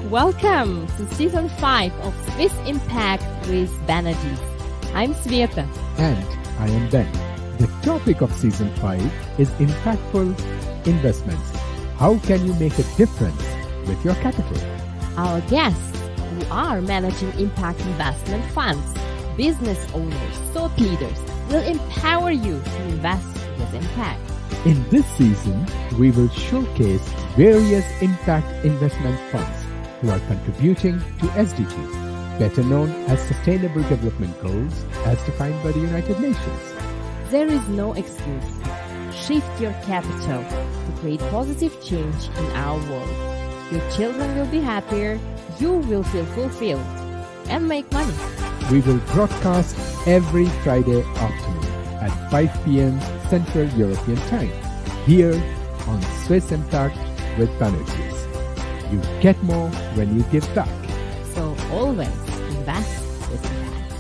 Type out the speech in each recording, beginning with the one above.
Welcome to Season 5 of Swiss Impact with Banerjee. I'm Sveta. And I am Ben. The topic of Season 5 is impactful investments. How can you make a difference with your capital? Our guests, who are managing impact investment funds, business owners, thought leaders, will empower you to invest with impact. In this season, we will showcase various impact investment funds who are contributing to SDGs, better known as Sustainable Development Goals as defined by the United Nations. There is no excuse. Shift your capital to create positive change in our world. Your children will be happier, you will feel fulfilled, and make money. We will broadcast every Friday afternoon at 5 p.m. Central European Time, here on Swiss Impact with Banerjee. You get more when you give back. So always invest with impact.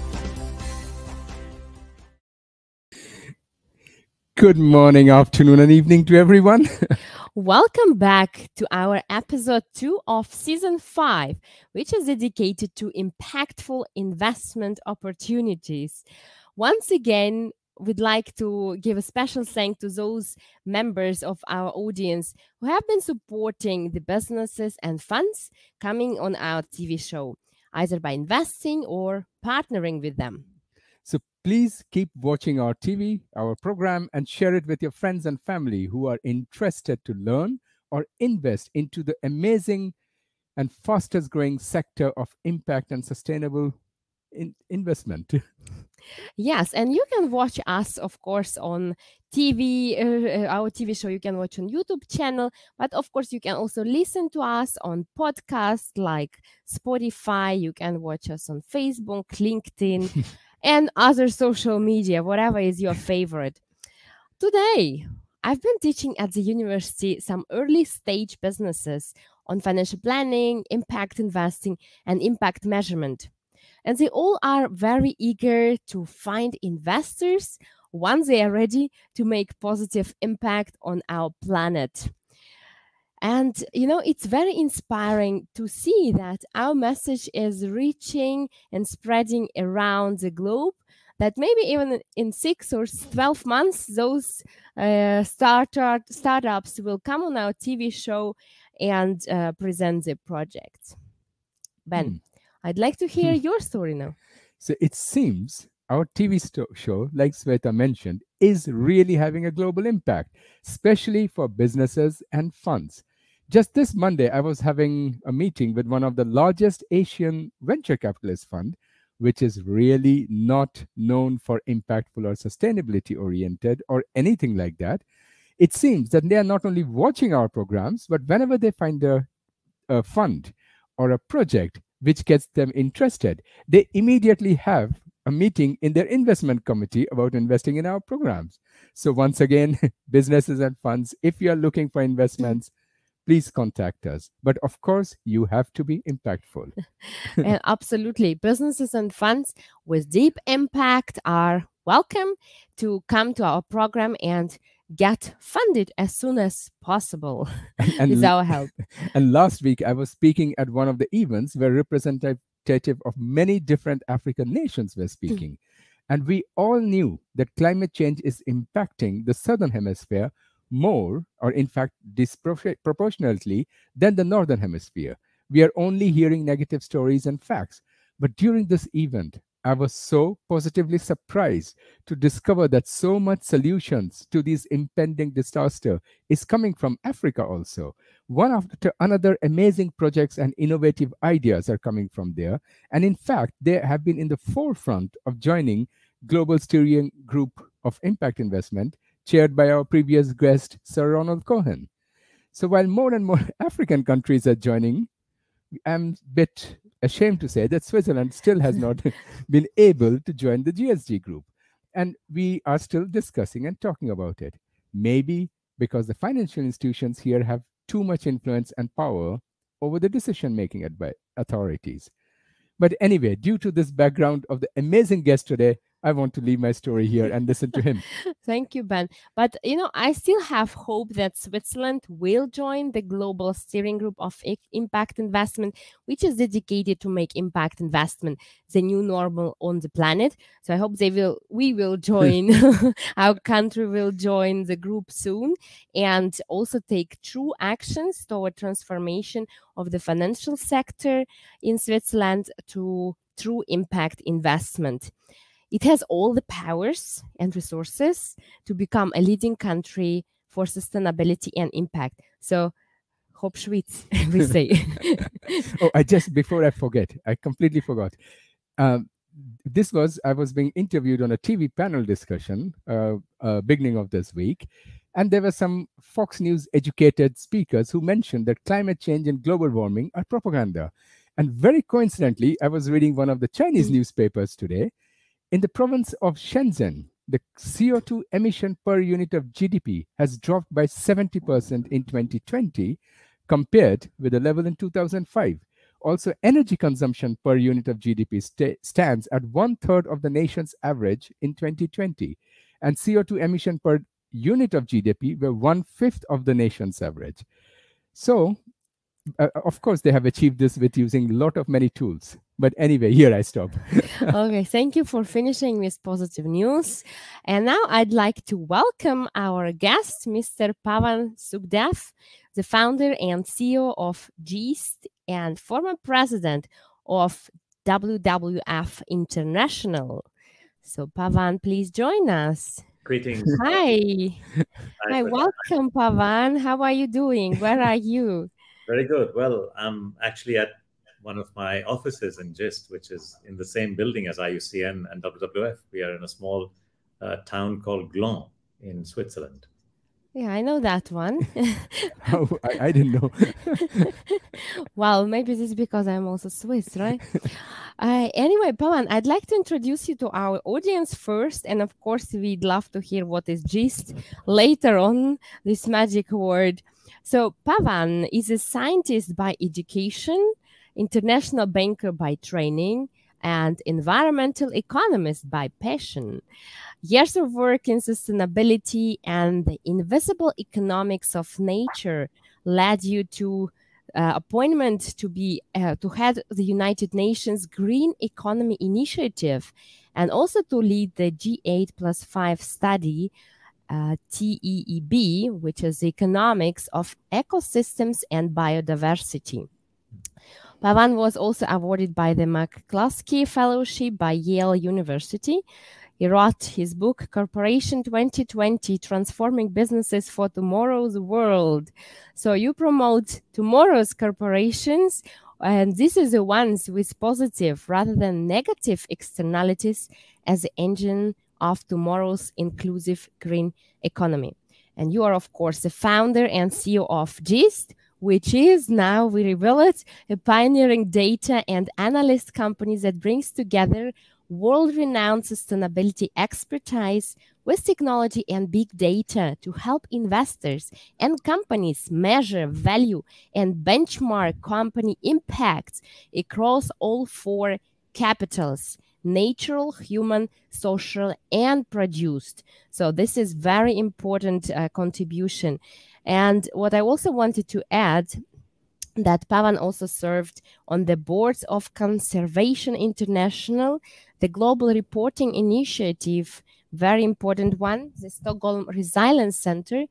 Good morning, afternoon, and evening to everyone. Welcome back to our episode 2 of Season 5, which is dedicated to impactful investment opportunities. Once again, we'd like to give a special thank to those members of our audience who have been supporting the businesses and funds coming on our TV show, either by investing or partnering with them. So please keep watching our TV, our program, and share it with your friends and family who are interested to learn or invest into the amazing and fastest growing sector of impact and sustainable investment. Yes, and you can watch us, of course, on TV, our TV show you can watch on YouTube channel, but of course you can also listen to us on podcasts like Spotify, you can watch us on Facebook, LinkedIn, and other social media, whatever is your favorite. Today, I've been teaching at the university some early stage businesses on financial planning, impact investing, and impact measurement. And they all are very eager to find investors once they are ready to make positive impact on our planet. And, it's very inspiring to see that our message is reaching and spreading around the globe, that maybe even in 6 or 12 months, those startups will come on our TV show and present their projects. Ben, I'd like to hear your story now. So it seems our TV show, like Sveta mentioned, is really having a global impact, especially for businesses and funds. Just this Monday, I was having a meeting with one of the largest Asian venture capitalist fund, which is really not known for impactful or sustainability oriented or anything like that. It seems that they are not only watching our programs, but whenever they find a fund or a project which gets them interested, they immediately have a meeting in their investment committee about investing in our programs. So once again, businesses and funds, if you are looking for investments, please contact us. But of course, you have to be impactful. And absolutely. Businesses and funds with deep impact are welcome to come to our program and get funded as soon as possible with our help. And last week, I was speaking at one of the events where representative of many different African nations were speaking. And we all knew that climate change is impacting the Southern Hemisphere more, or in fact, disproportionately than the Northern Hemisphere. We are only hearing negative stories and facts. But during this event, I was so positively surprised to discover that so much solutions to these impending disaster is coming from Africa also. One after another amazing projects and innovative ideas are coming from there. And in fact, they have been in the forefront of joining Global Steering Group of Impact Investment, chaired by our previous guest, Sir Ronald Cohen. So while more and more African countries are joining, I'm a bit ashamed to say that Switzerland still has not been able to join the GSG group. And we are still discussing and talking about it. Maybe because the financial institutions here have too much influence and power over the decision-making by authorities. But anyway, due to this background of the amazing guest today, I want to leave my story here and listen to him. Thank you, Ben. But I still have hope that Switzerland will join the global steering group of impact investment, which is dedicated to make impact investment the new normal on the planet. So I hope we will join, our country will join the group soon, and also take true actions toward transformation of the financial sector in Switzerland to true impact investment. It has all the powers and resources to become a leading country for sustainability and impact. So, Hopp Schweiz, we say. Oh, before I forget, I completely forgot. I was being interviewed on a TV panel discussion beginning of this week. And there were some Fox News educated speakers who mentioned that climate change and global warming are propaganda. And very coincidentally, I was reading one of the Chinese newspapers today. In the province of Shenzhen, the CO2 emission per unit of GDP has dropped by 70% in 2020 compared with the level in 2005. Also, energy consumption per unit of GDP stands at 1/3 of the nation's average in 2020, and CO2 emission per unit of GDP were 1/5 of the nation's average. So, of course, they have achieved this with using a lot of many tools. But anyway, here I stop. Okay, thank you for finishing with positive news. And now I'd like to welcome our guest, Mr. Pavan Sukhdev, the founder and CEO of GEAST and former president of WWF International. So, Pavan, please join us. Greetings. Hi. Hi, welcome, Pavan. How are you doing? Where are you? Very good. Well, I'm actually at one of my offices in GIST, which is in the same building as IUCN and WWF. We are in a small town called Gland in Switzerland. Yeah, I know that one. Oh, I didn't know. Well, maybe this is because I'm also Swiss, right? Anyway, Pavan, I'd like to introduce you to our audience first. And of course, we'd love to hear what is GIST later on, this magic word. So Pavan is a scientist by education, international banker by training, and environmental economist by passion. Years of work in sustainability and the invisible economics of nature led you to appointment to head the United Nations Green Economy Initiative, and also to lead the G8+5 study, TEEB, which is the economics of ecosystems and biodiversity. Pavan was also awarded by the McCluskey Fellowship by Yale University. He wrote his book, Corporation 2020, Transforming Businesses for Tomorrow's World. So you promote tomorrow's corporations, and this is the ones with positive rather than negative externalities as the engine of tomorrow's inclusive green economy. And you are, of course, the founder and CEO of GIST, which is now, we reveal it, a pioneering data and analyst company that brings together world-renowned sustainability expertise with technology and big data to help investors and companies measure value and benchmark company impacts across all four capitals: natural, human, social, and produced. So this is very important contribution. And what I also wanted to add, that Pavan also served on the boards of Conservation International, the Global Reporting Initiative, very important one, the Stockholm Resilience Center,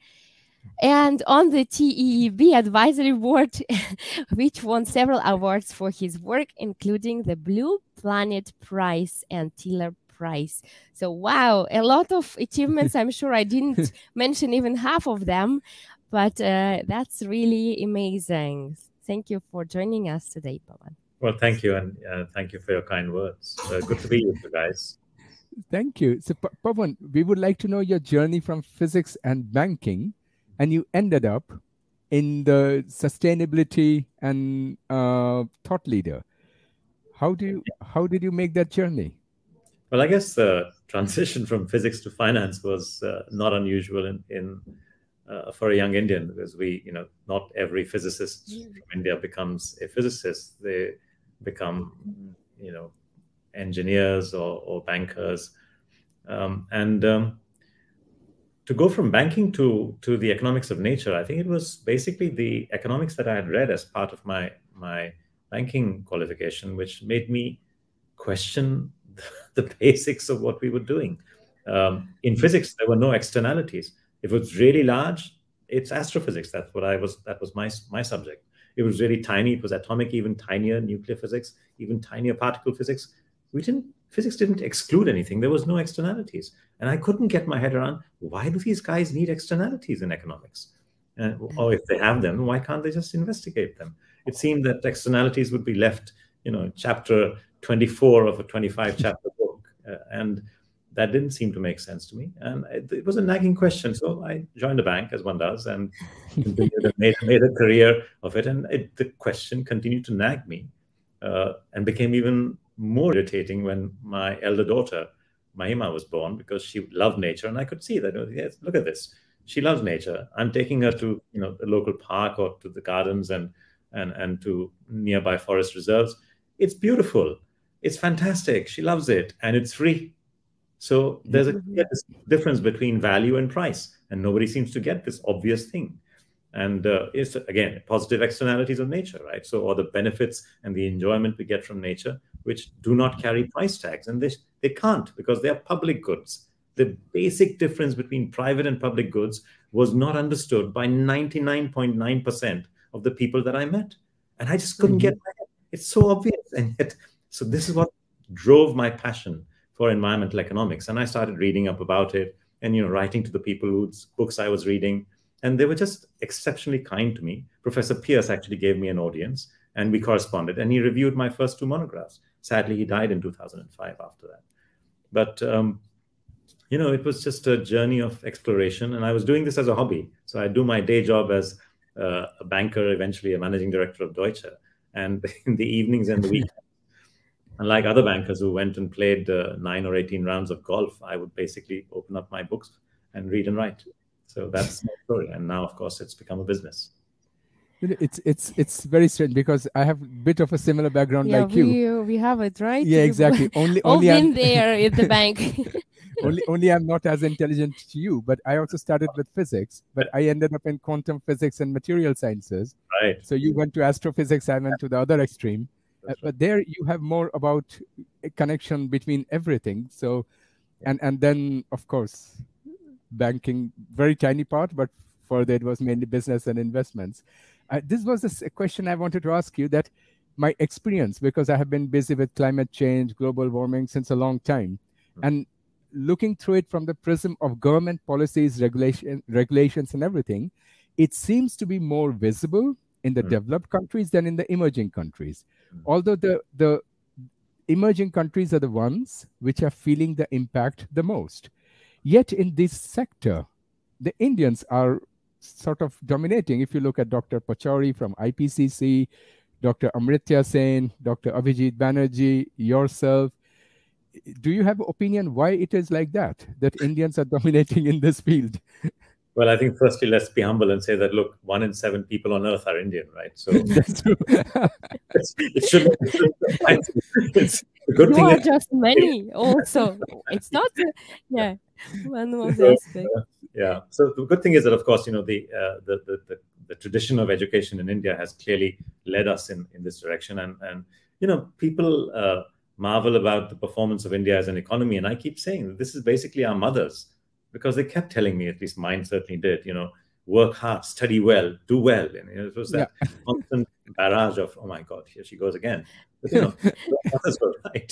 and on the TEEB Advisory Board, which won several awards for his work, including the Blue Planet Prize and Tiller Prize. So, wow, a lot of achievements. I'm sure I didn't mention even half of them, but that's really amazing. Thank you for joining us today, Pavan. Well, thank you, and thank you for your kind words. Good to be with you guys. Thank you. So, Pavan, we would like to know your journey from physics and banking, and you ended up in the sustainability and thought leader. How did you make that journey? Well, I guess the transition from physics to finance was not unusual for a young Indian, because not every physicist from India becomes a physicist. They become, engineers or bankers. To go from banking to the economics of nature, I think it was basically the economics that I had read as part of my banking qualification, which made me question the basics of what we were doing. In physics, there were no externalities. If it was really large, it's astrophysics. That was my subject. It was really tiny. It was atomic, even tinier, nuclear physics, even tinier particle physics. Physics didn't exclude anything. There was no externalities. And I couldn't get my head around, why do these guys need externalities in economics? Or if they have them, why can't they just investigate them? It seemed that externalities would be left, chapter 24 of a 25-chapter book. And that didn't seem to make sense to me. And it was a nagging question. So I joined a bank, as one does, and made a career of it. And the question continued to nag me and became even more irritating when my elder daughter, Mahima, was born, because she loved nature. And I could see that, yes, look at this. She loves nature. I'm taking her to the local park or to the gardens and to nearby forest reserves. It's beautiful. It's fantastic. She loves it. And it's free. So there's a clear difference between value and price. And nobody seems to get this obvious thing. And it's, again, positive externalities of nature, right? So, or the benefits and the enjoyment we get from nature, which do not carry price tags. And they can't, because they are public goods. The basic difference between private and public goods was not understood by 99.9% of the people that I met. And I just couldn't get my head. It's so obvious. And yet, so this is what drove my passion for environmental economics. And I started reading up about it and, writing to the people whose books I was reading. And they were just exceptionally kind to me. Professor Pierce actually gave me an audience, and we corresponded. And he reviewed my first 2 monographs. Sadly, he died in 2005 after that. But, it was just a journey of exploration. And I was doing this as a hobby. So I do my day job as a banker, eventually a managing director of Deutsche. And in the evenings and the weekends, unlike other bankers who went and played 9 or 18 rounds of golf, I would basically open up my books and read and write. So that's my story. And now, of course, it's become a business. It's very strange, because I have a bit of a similar background like you. We have it, right? Yeah, exactly. Only been there at the bank. only I'm not as intelligent to you, but I also started with physics, but I ended up in quantum physics and material sciences. Right. So you went to astrophysics, I went to the other extreme. But there you have more about a connection between everything. So, and then, of course, banking, very tiny part, but further it was mainly business and investments. This was a question I wanted to ask you, that my experience, because I have been busy with climate change, global warming since a long time, and looking through it from the prism of government policies, regulations and everything, it seems to be more visible in the developed countries than in the emerging countries. Although the emerging countries are the ones which are feeling the impact the most. Yet in this sector, the Indians are sort of dominating. If you look at Dr. Pachauri from IPCC, Dr. Amritya Sen, Dr. Abhijit Banerjee, yourself, do you have an opinion why it is like that Indians are dominating in this field? Well, I think firstly, let's be humble and say that, look, 1 in 7 people on earth are Indian, right? So that's true. it shouldn't. It's a good thing. You are just many also. It's not, one of the aspects. Yeah. So the good thing is that, of course, the tradition of education in India has clearly led us in this direction. And people marvel about the performance of India as an economy. And I keep saying that this is basically our mothers, because they kept telling me, at least mine certainly did, work hard, study well, do well. And it was that constant barrage of, oh my God, here she goes again. But, mothers were right.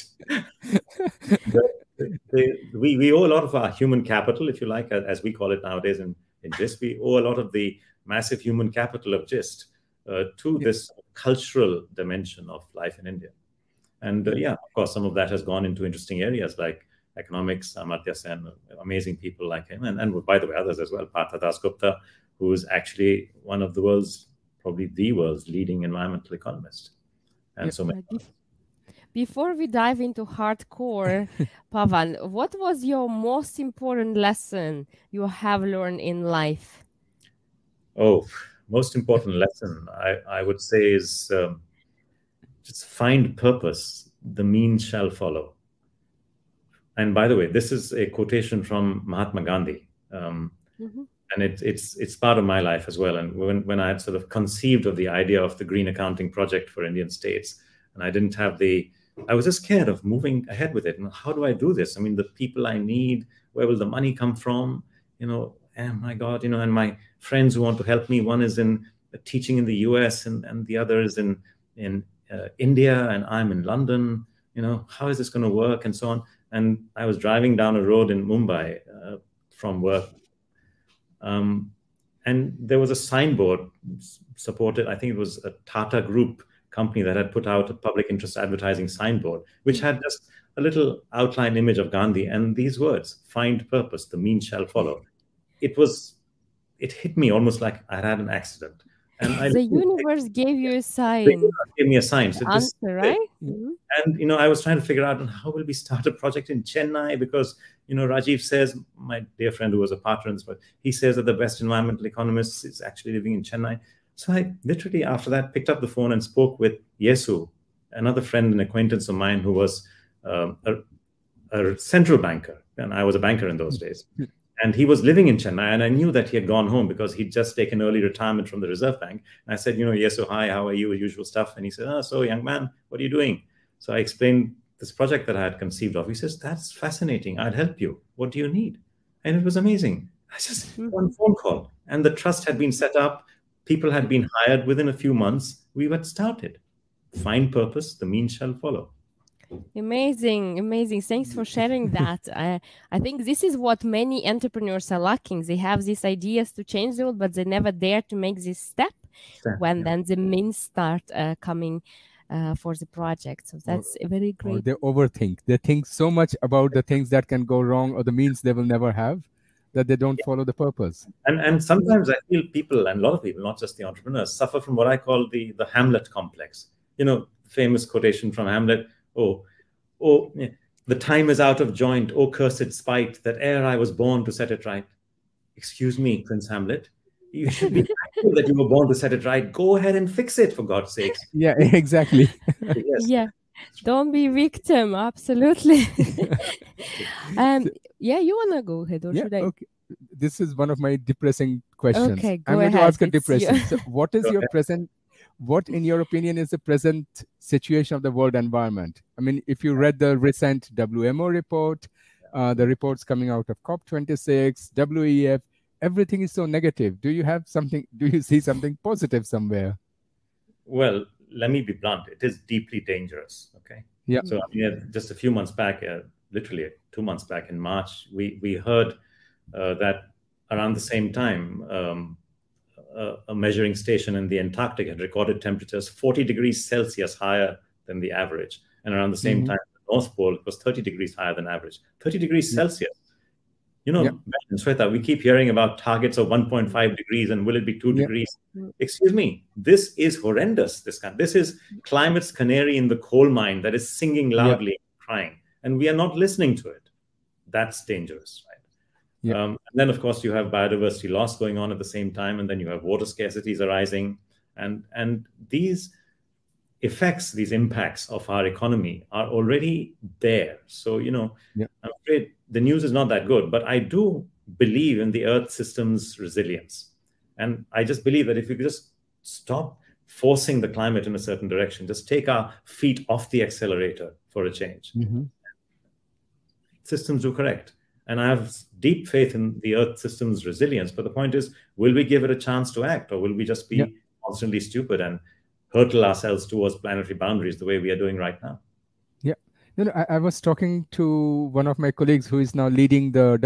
We owe a lot of our human capital, if you like, as we call it nowadays in GIST. We owe a lot of the massive human capital of GIST to this cultural dimension of life in India. And of course, some of that has gone into interesting areas like economics, Amartya Sen, amazing people like him, and by the way, others as well. Partha Dasgupta, who is actually one of the world's, probably the world's leading environmental economist. And so many. Before we dive into hardcore, Pavan, what was your most important lesson you have learned in life? Oh, most important lesson, I would say, is just find purpose. The means shall follow. And by the way, this is a quotation from Mahatma Gandhi. And it's part of my life as well. And when I had sort of conceived of the idea of the Green Accounting Project for Indian states, and I was just scared of moving ahead with it. And how do I do this? I mean, the people I need, where will the money come from? Oh my God, and my friends who want to help me, one is in teaching in the US and the other is in India, and I'm in London. How is this going to work, and so on. And I was driving down a road in Mumbai from work. And there was a signboard supported, I think it was a Tata Group company that had put out a public interest advertising signboard, which had just a little outline image of Gandhi and these words, "Find purpose, the means shall follow." It hit me almost like I had an accident. And the universe gave you a sign. Gave me a sign. So answer, right? And, I was trying to figure out how will we start a project in Chennai, because, Rajiv says, my dear friend who was a partner in this, but he says that the best environmental economist is actually living in Chennai. So I literally, after that, picked up the phone and spoke with Yesu, another friend and acquaintance of mine who was a central banker. And I was a banker in those days. And he was living in Chennai, and I knew that he had gone home because he'd just taken early retirement from the Reserve Bank. And I said, Yesu, hi, how are you? Usual stuff. And he said, so young man, what are you doing? So I explained this project that I had conceived of. He says, that's fascinating. I'd help you. What do you need? And it was amazing. I just one phone call, and the trust had been set up. People had been hired. Within a few months, we had started. Find purpose, the means shall follow. Amazing. Thanks for sharing that. I think this is what many entrepreneurs are lacking. They have these ideas to change the world, but they never dare to make this step when then the means start coming for the project. So that's very great. Or they overthink. They think so much about the things that can go wrong or the means they will never have, that they don't follow the purpose. And sometimes I feel people, and a lot of people, not just the entrepreneurs, suffer from what I call the Hamlet complex. Famous quotation from Hamlet, oh, the time is out of joint, oh cursed spite, that ere I was born to set it right. Excuse me, Prince Hamlet, you should be thankful that you were born to set it right. Go ahead and fix it, for God's sake. Yeah, exactly. Yes. Yeah, don't be victim, absolutely. Yeah, you want to go ahead, or should I? Okay. This is one of my depressing questions. Okay, I'm going to ask a depressing. You. So what is what, in your opinion, is the present situation of the world environment? I mean, if you read the recent WMO report, the reports coming out of COP26, WEF, everything is so negative. Do you see something positive somewhere? Well, let me be blunt. It is deeply dangerous. Okay. Yeah. So just a few months back, literally 2 months back in March, we heard that around the same time, a measuring station in the Antarctic had recorded temperatures 40 degrees Celsius higher than the average. And around the same time, the North Pole, it was 30 degrees higher than average. 30 degrees Celsius. Shweta, we keep hearing about targets of 1.5 degrees and will it be 2 degrees? Excuse me, this is horrendous. This is climate's canary in the coal mine that is singing loudly, crying, and we are not listening to it. That's dangerous, right? And then, of course, you have biodiversity loss going on at the same time, and then you have water scarcities arising. And these effects, these impacts of our economy are already there. So, I'm afraid the news is not that good, but I do believe in the Earth system's resilience. And I just believe that if we could just stop forcing the climate in a certain direction, just take our feet off the accelerator for a change, systems do correct. And I have deep faith in the Earth system's resilience. But the point is, will we give it a chance to act, or will we just be constantly stupid and hurtle ourselves towards planetary boundaries the way we are doing right now? Yeah. I was talking to one of my colleagues who is now leading the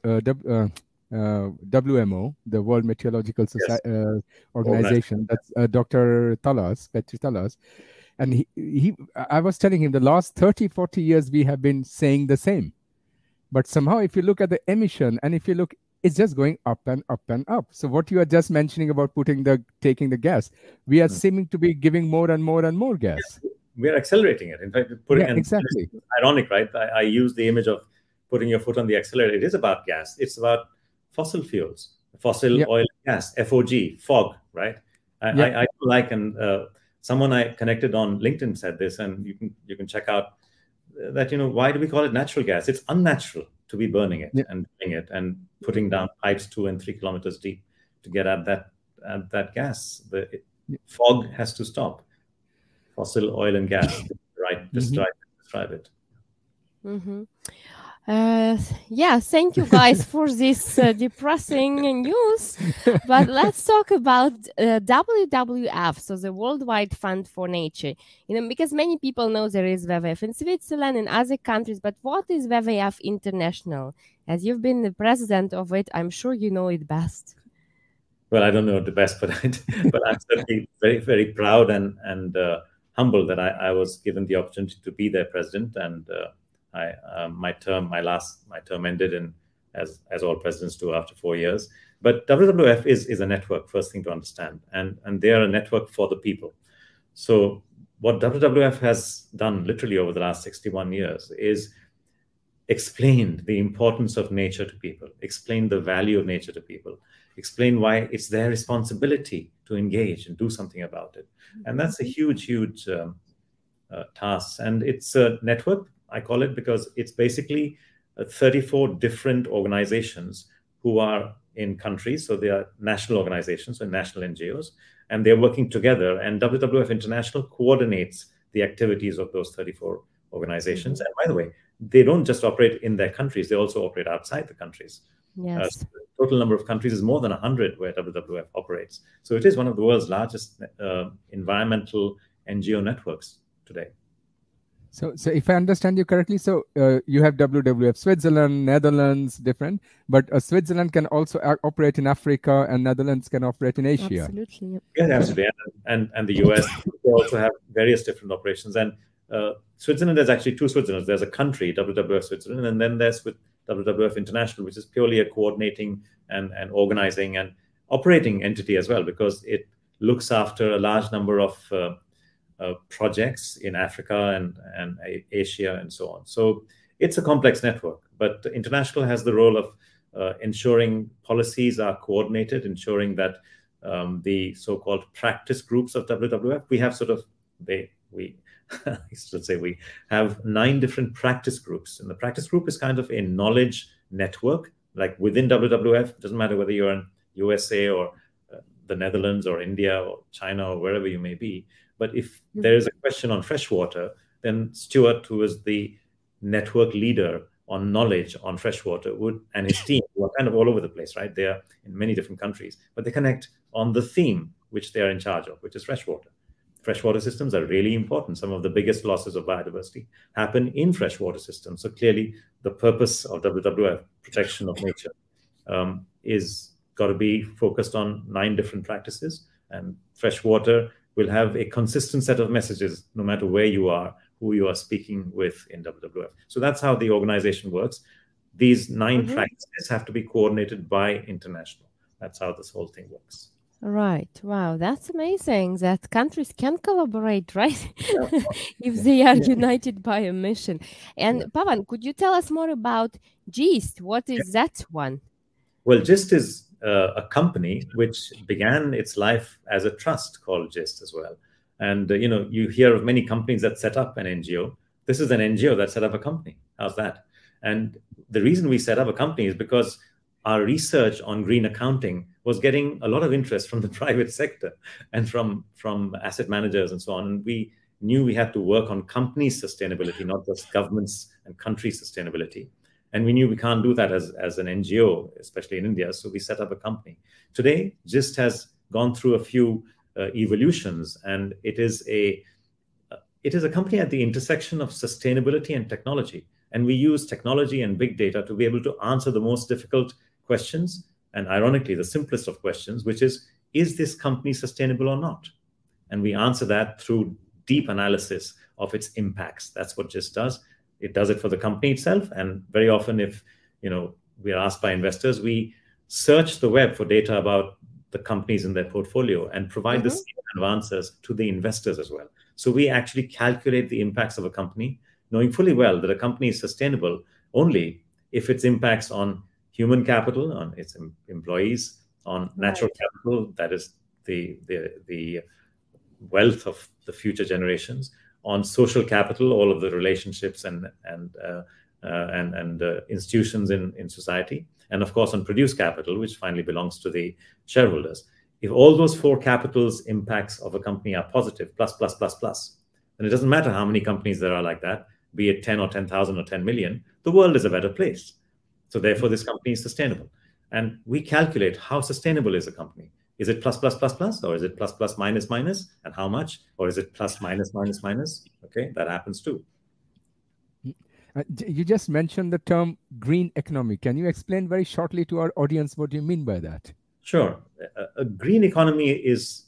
WMO, the World Meteorological Organization. That's Dr. Petri Talas. And I was telling him the last 30, 40 years, we have been saying the same. But somehow, if you look at the emission, and if you look, it's just going up and up and up. So what you are just mentioning about taking the gas, we are seeming to be giving more and more and more gas. We are accelerating it. In fact, exactly. It's ironic, right? I use the image of putting your foot on the accelerator. It is about gas. It's about fossil fuels, fossil oil, gas, FOG, fog, right? I like, and someone I connected on LinkedIn said this, and you can check out that, why do we call it natural gas? It's unnatural to be burning it and doing it and putting down pipes 2 and 3 kilometers deep to get at that gas. Fog has to stop. Fossil oil and gas, describe it. Mm-hmm. Yeah, thank you guys for this depressing news. But let's talk about WWF, so the Worldwide Fund for Nature. Because many people know there is WWF in Switzerland and other countries, but what is WWF International? As you've been the president of it, I'm sure you know it best. Well, I don't know the best, but I'm certainly very, very proud and humbled that I was given the opportunity to be their president, and my term ended in as all presidents do after 4 years. But WWF is a network, first thing to understand, and they are a network for the people. So what WWF has done literally over the last 61 years is explained the importance of nature to people, explain the value of nature to people, explain why it's their responsibility to engage and do something about it. And that's a huge, huge task. And it's a network, I call it, because it's basically 34 different organizations who are in countries. So they are national organizations and national NGOs, and they're working together. And WWF International coordinates the activities of those 34 organizations. And by the way, they don't just operate in their countries, they also operate outside the countries. Yes. The total number of countries is more than 100 where WWF operates. So it is one of the world's largest environmental NGO networks today. So if I understand you correctly, so you have WWF Switzerland, Netherlands, different, but Switzerland can also operate in Africa and Netherlands can operate in Asia. Absolutely. Yes, absolutely. And the US also have various different operations. And Switzerland, there's actually 2 Switzerlands. There's a country, WWF Switzerland, and then there's WWF International, which is purely a coordinating and organizing and operating entity as well, because it looks after a large number of projects in Africa and Asia and so on. So it's a complex network, but International has the role of ensuring policies are coordinated, ensuring that the so-called practice groups of WWF, we have I should say we have 9 different practice groups. And the practice group is kind of a knowledge network, like within WWF. It doesn't matter whether you're in USA or the Netherlands or India or China or wherever you may be. But if there is a question on freshwater, then Stuart, who is the network leader on knowledge on freshwater, and his team, who are kind of all over the place, right? They are in many different countries, but they connect on the theme which they are in charge of, which is freshwater. Freshwater systems are really important. Some of the biggest losses of biodiversity happen in freshwater systems. So clearly, the purpose of WWF, protection of nature, is got to be focused on 9 different practices. And freshwater will have a consistent set of messages, no matter where you are, who you are speaking with in WWF. So that's how the organization works. These 9 practices have to be coordinated by International. That's how this whole thing works. Right. Wow, that's amazing that countries can collaborate, right? If they are united by a mission. And Pavan, could you tell us more about GIST? What is that one? Well, GIST is a company which began its life as a trust called GIST as well. And, you hear of many companies that set up an NGO. This is an NGO that set up a company. How's that? And the reason we set up a company is because our research on green accounting was getting a lot of interest from the private sector and from asset managers and so on. And we knew we had to work on company sustainability, not just governments and country sustainability. And we knew we can't do that as an NGO, especially in India. So we set up a company. Today, GIST has gone through a few evolutions, and it is a company at the intersection of sustainability and technology. And we use technology and big data to be able to answer the most difficult questions, and ironically, the simplest of questions, which is this company sustainable or not? And we answer that through deep analysis of its impacts. That's what GIST does. It does it for the company itself. And very often, if we are asked by investors, we search the web for data about the companies in their portfolio and provide the same kind of answers to the investors as well. So we actually calculate the impacts of a company, knowing fully well that a company is sustainable only if its impacts on human capital, on its employees, on natural capital, that is the wealth of the future generations, on social capital, all of the relationships and institutions in society, and of course on produce capital, which finally belongs to the shareholders. If all those four capitals impacts of a company are positive, plus, plus, plus, plus, then it doesn't matter how many companies there are like that, be it 10 or 10,000 or 10 million, the world is a better place. So therefore, this company is sustainable. And we calculate how sustainable is a company. Is it plus, plus, plus, plus, or is it plus, plus, minus, minus, and how much? Or is it plus, minus, minus, minus? Okay, that happens too. You just mentioned the term green economy. Can you explain very shortly to our audience what you mean by that? Sure. A green economy is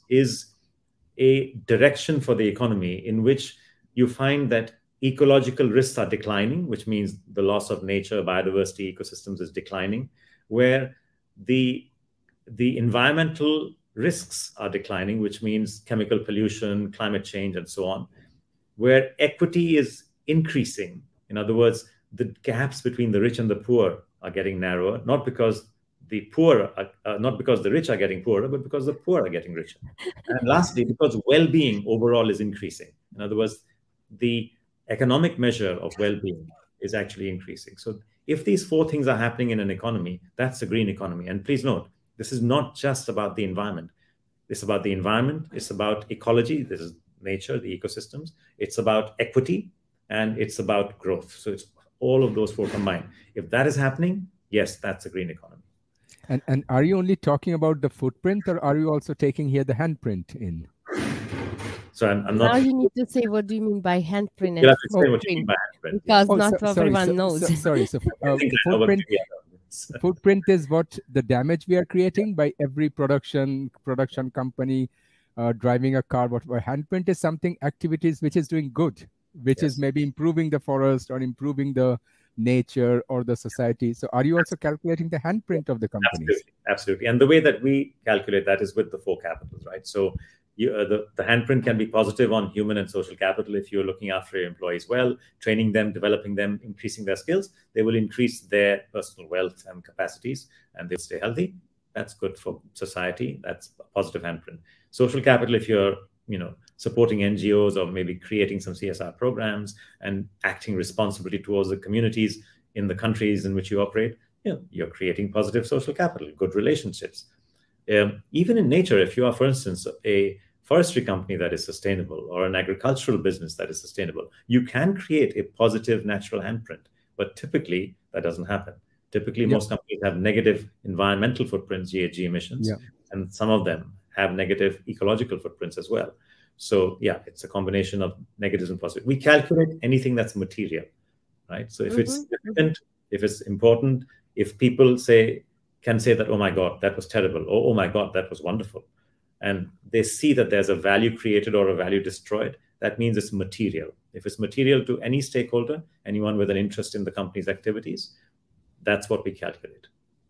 a direction for the economy in which you find that ecological risks are declining, which means the loss of nature, biodiversity, ecosystems is declining, where the environmental risks are declining, which means chemical pollution, climate change, and so on, where equity is increasing. In other words, the gaps between the rich and the poor are getting narrower, not because the poor are, not because the rich are getting poorer, but because the poor are getting richer. And lastly, because well-being overall is increasing. In other words, the economic measure of well-being is actually increasing. So if these four things are happening in an economy, that's a green economy. And please note, this is not just about the environment. It's about the environment. It's about ecology. This is nature, the ecosystems. It's about equity, and it's about growth. So it's all of those four combined. If that is happening, yes, that's a green economy. And are you only talking about the footprint, or are you also taking here the handprint in? So I'm not. Now you need to say, what do you mean by handprint You'll and have to explain what you mean footprint? by handprint. Because Oh, not sorry, everyone knows. Sorry, so I think I know what footprint, you mean. footprint is what the damage we are creating by every production company driving a car. What handprint is something activities which is doing good, which is maybe improving the forest or improving the nature or the society. So are you also calculating the handprint of the companies? Absolutely. And the way that we calculate that is with the four capitals, right? So the handprint can be positive on human and social capital. If you're looking after your employees well, training them, developing them, increasing their skills, they will increase their personal wealth and capacities, and they'll stay healthy. That's good for society. That's a positive handprint. Social capital, if you're supporting NGOs or maybe creating some CSR programs and acting responsibly towards the communities in the countries in which you operate, you're creating positive social capital, good relationships. Even in nature, if you are, for instance, a forestry company that is sustainable or an agricultural business that is sustainable, you can create a positive natural handprint. But typically, that doesn't happen. Typically, most companies have negative environmental footprints, GHG emissions, and some of them have negative ecological footprints as well. So yeah, it's a combination of negatives and positives. We calculate anything that's material, right? So if it's significant, if it's important, if people can say that, oh my God, that was terrible, or oh my God, that was wonderful, and they see that there's a value created or a value destroyed, that means it's material. If it's material to any stakeholder, anyone with an interest in the company's activities, that's what we calculate.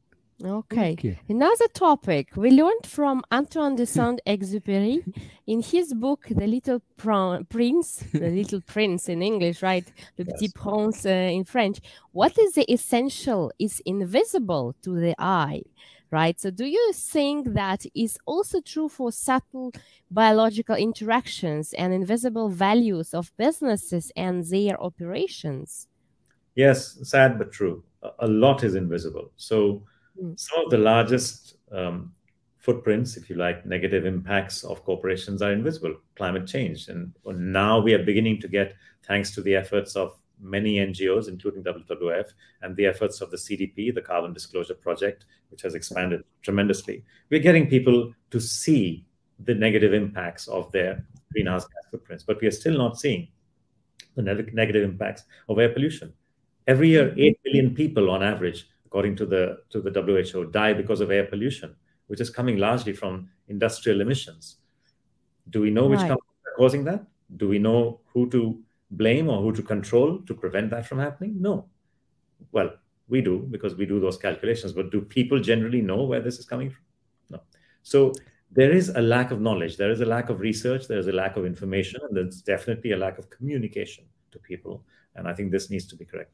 Okay. Another topic we learned from Antoine de Saint-Exupéry in his book, The Little Prince, The Little Prince in English, right? Le Petit Prince in French. What is the essential is invisible to the eye, right? So do you think that is also true for subtle biological interactions and invisible values of businesses and their operations? Yes, sad but true. A lot is invisible. So some of the largest footprints, if you like, negative impacts of corporations are invisible. Climate change. And now we are beginning to get, thanks to the efforts of many NGOs, including WWF, and the efforts of the CDP, the Carbon Disclosure Project, which has expanded tremendously. We're getting people to see the negative impacts of their greenhouse gas footprints, but we are still not seeing the negative impacts of air pollution. Every year, 8 billion people on average, according to the WHO, die because of air pollution, which is coming largely from industrial emissions. Do we know which companies are causing that? Do we know who to blame or who to control to prevent that from happening? No. Well, we do, because we do those calculations, but do people generally know where this is coming from? No. So there is a lack of knowledge. There is a lack of research. There is a lack of information, and there's definitely a lack of communication to people. And I think this needs to be corrected.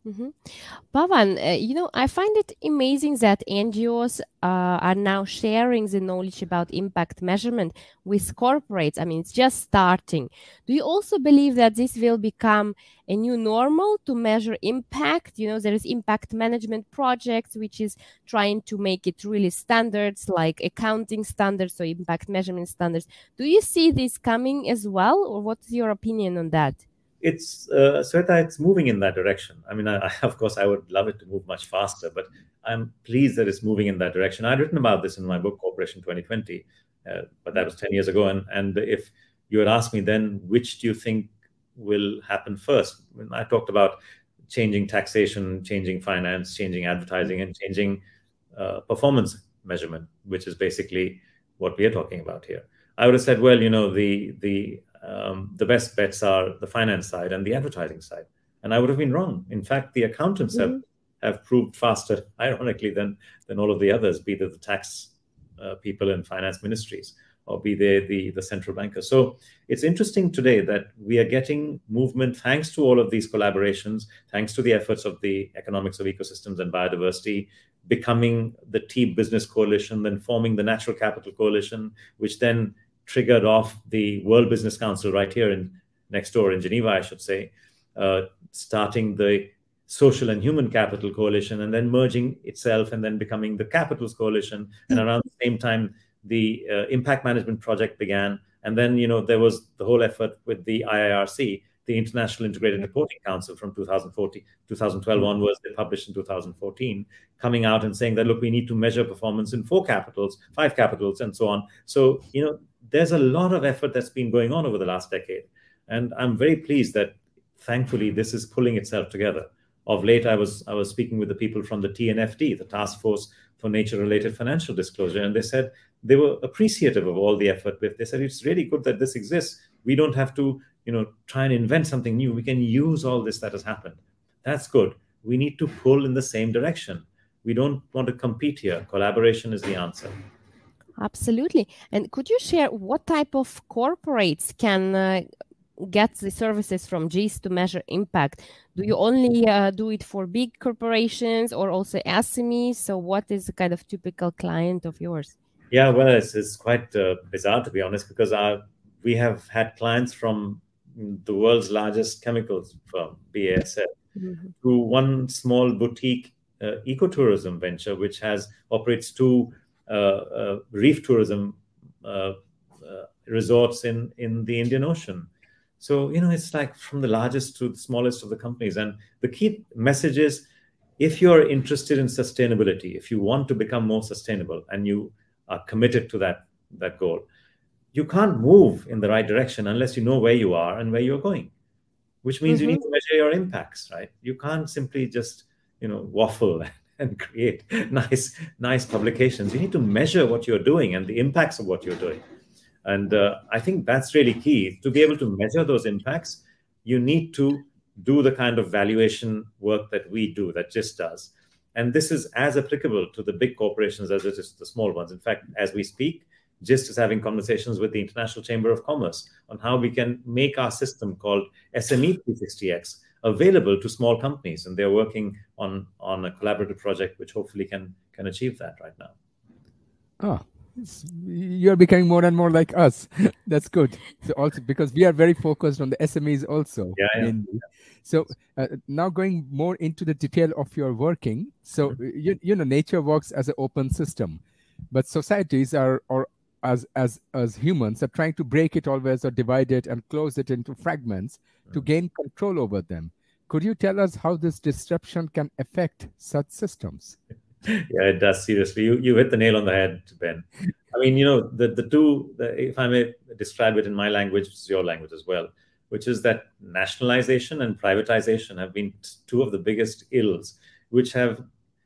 Pavan, I find it amazing that NGOs are now sharing the knowledge about impact measurement with corporates. I mean, it's just starting. Do you also believe that this will become a new normal to measure impact? There is impact management projects, which is trying to make it really standards like accounting standards or impact measurement standards. Do you see this coming as well, or what's your opinion on that? It's Sweta, it's moving in that direction. I mean, of course, I would love it to move much faster, but I'm pleased that it's moving in that direction. I'd written about this in my book, Corporation 2020, but that was 10 years ago. And if you had asked me then, which do you think will happen first? When I talked about changing taxation, changing finance, changing advertising, and changing performance measurement, which is basically what we are talking about here. I would have said, well, the best bets are the finance side and the advertising side. And I would have been wrong. In fact, the accountants have proved faster, ironically, than all of the others, be they the tax people in finance ministries or be they the central bankers. So it's interesting today that we are getting movement thanks to all of these collaborations, thanks to the efforts of the Economics of Ecosystems and Biodiversity, becoming the TEEB Business Coalition, then forming the Natural Capital Coalition, which then triggered off the World Business Council right here next door in Geneva, I should say, starting the Social and Human Capital Coalition, and then merging itself and then becoming the Capitals Coalition. And around the same time, the Impact Management Project began. And then, there was the whole effort with the IIRC, the International Integrated Reporting Council from 2012 onwards. They published in 2014, coming out and saying that, look, we need to measure performance in 4 capitals, 5 capitals, and so on. So, there's a lot of effort that's been going on over the last decade. And I'm very pleased that, thankfully, this is pulling itself together. Of late, I was speaking with the people from the TNFD, the Task Force for Nature-Related Financial Disclosure, and they said they were appreciative of all the effort. They said it's really good that this exists. We don't have to, try and invent something new. We can use all this that has happened. That's good. We need to pull in the same direction. We don't want to compete here. Collaboration is the answer. Absolutely. And could you share what type of corporates can get the services from GIST to measure impact? Do you only do it for big corporations or also SMEs? So what is the kind of typical client of yours? Yeah, well, it's quite bizarre, to be honest, because we have had clients from the world's largest chemicals firm, BASF, to one small boutique ecotourism venture, which operates 2 reef tourism resorts in the Indian Ocean. So, it's like from the largest to the smallest of the companies. And the key message is, if you're interested in sustainability, if you want to become more sustainable and you are committed to that goal, you can't move in the right direction unless you know where you are and where you're going, which means you need to measure your impacts, right? You can't simply just, waffle and create nice publications. You need to measure what you're doing and the impacts of what you're doing. And I think that's really key. To be able to measure those impacts, you need to do the kind of valuation work that we do, that GIST does. And this is as applicable to the big corporations as it is to the small ones. In fact, as we speak, GIST is having conversations with the International Chamber of Commerce on how we can make our system called SME 360X available to small companies. And they're working on a collaborative project which hopefully can achieve that right now. Oh, you're becoming more and more like us. That's good. So also because we are very focused on the SMEs also. Yeah. So now going more into the detail of your working. So nature works as an open system, but societies are, or as humans, are trying to break it always or divide it and close it into fragments to gain control over them. Could you tell us how this disruption can affect such systems? Yeah, it does. Seriously, you hit the nail on the head, Ben. I mean, the two, if I may describe it in my language, which is your language as well, which is that nationalization and privatization have been 2 of the biggest ills, which have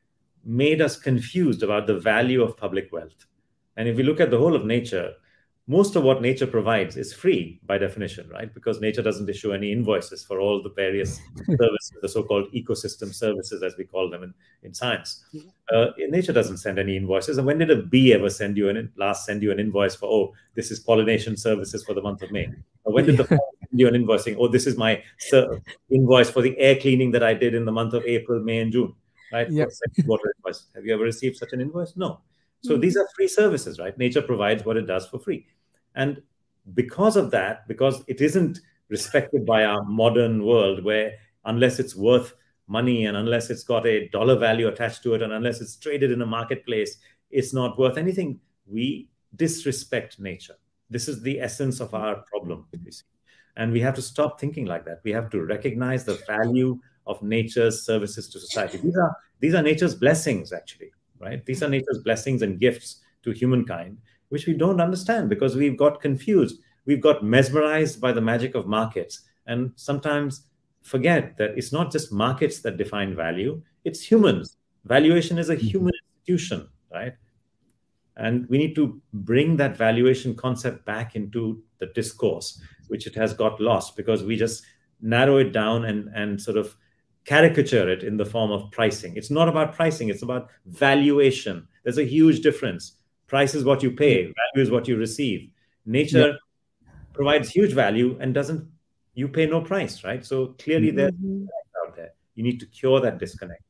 made us confused about the value of public wealth. And if we look at the whole of nature, most of what nature provides is free by definition, right? Because nature doesn't issue any invoices for all the various services, the so-called ecosystem services, as we call them in science. Nature doesn't send any invoices. And when did a bee ever last send you an invoice for, this is pollination services for the month of May? Or when did the forest send you an invoice saying, oh, this is my invoice for the air cleaning that I did in the month of April, May, and June, right? Yeah. Water invoice. Have you ever received such an invoice? No. So these are free services, right? Nature provides what it does for free. And because of that, because it isn't respected by our modern world, where unless it's worth money and unless it's got a dollar value attached to it and unless it's traded in a marketplace, it's not worth anything. We disrespect nature. This is the essence of our problem, you see. And we have to stop thinking like that. We have to recognize the value of nature's services to society. These are nature's blessings, actually, right? These are nature's blessings and gifts to humankind, which we don't understand because we've got confused. We've got mesmerized by the magic of markets and sometimes forget that it's not just markets that define value, it's humans. Valuation is a human institution, right? And we need to bring that valuation concept back into the discourse, which it has got lost because we just narrow it down and sort of caricature it in the form of pricing. It's not about pricing, it's about valuation. There's a huge difference. Price is what you pay, value is what you receive. Nature provides huge value and you pay no price, right? So clearly there's a disconnect out there. You need to cure that disconnect.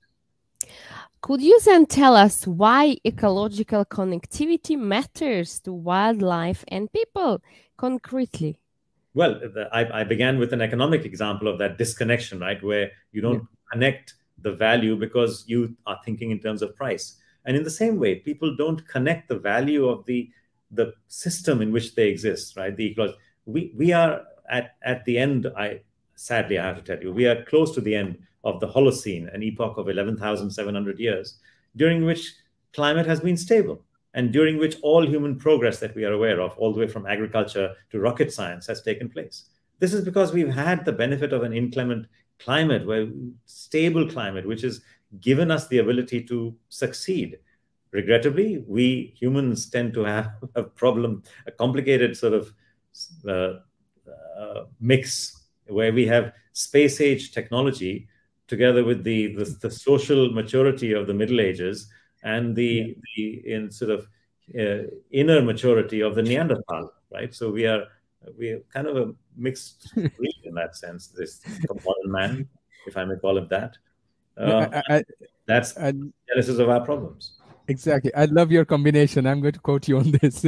Could you then tell us why ecological connectivity matters to wildlife and people concretely? Well, I began with an economic example of that disconnection, right? Where you don't connect the value because you are thinking in terms of price. And in the same way, people don't connect the value of the system in which they exist, right? The ecology. We are at the end, sadly, I have to tell you, we are close to the end of the Holocene, an epoch of 11,700 years, during which climate has been stable and during which all human progress that we are aware of, all the way from agriculture to rocket science, has taken place. This is because we've had the benefit of an inclement climate, stable climate, which has given us the ability to succeed. Regrettably, we humans tend to have a complicated sort of mix where we have space age technology together with the social maturity of the Middle Ages and the inner maturity of the Neanderthal, right? So we are kind of a mixed breed in that sense, this modern man, if I may call it that. That's the genesis of our problems. Exactly. I love your combination. I'm going to quote you on this.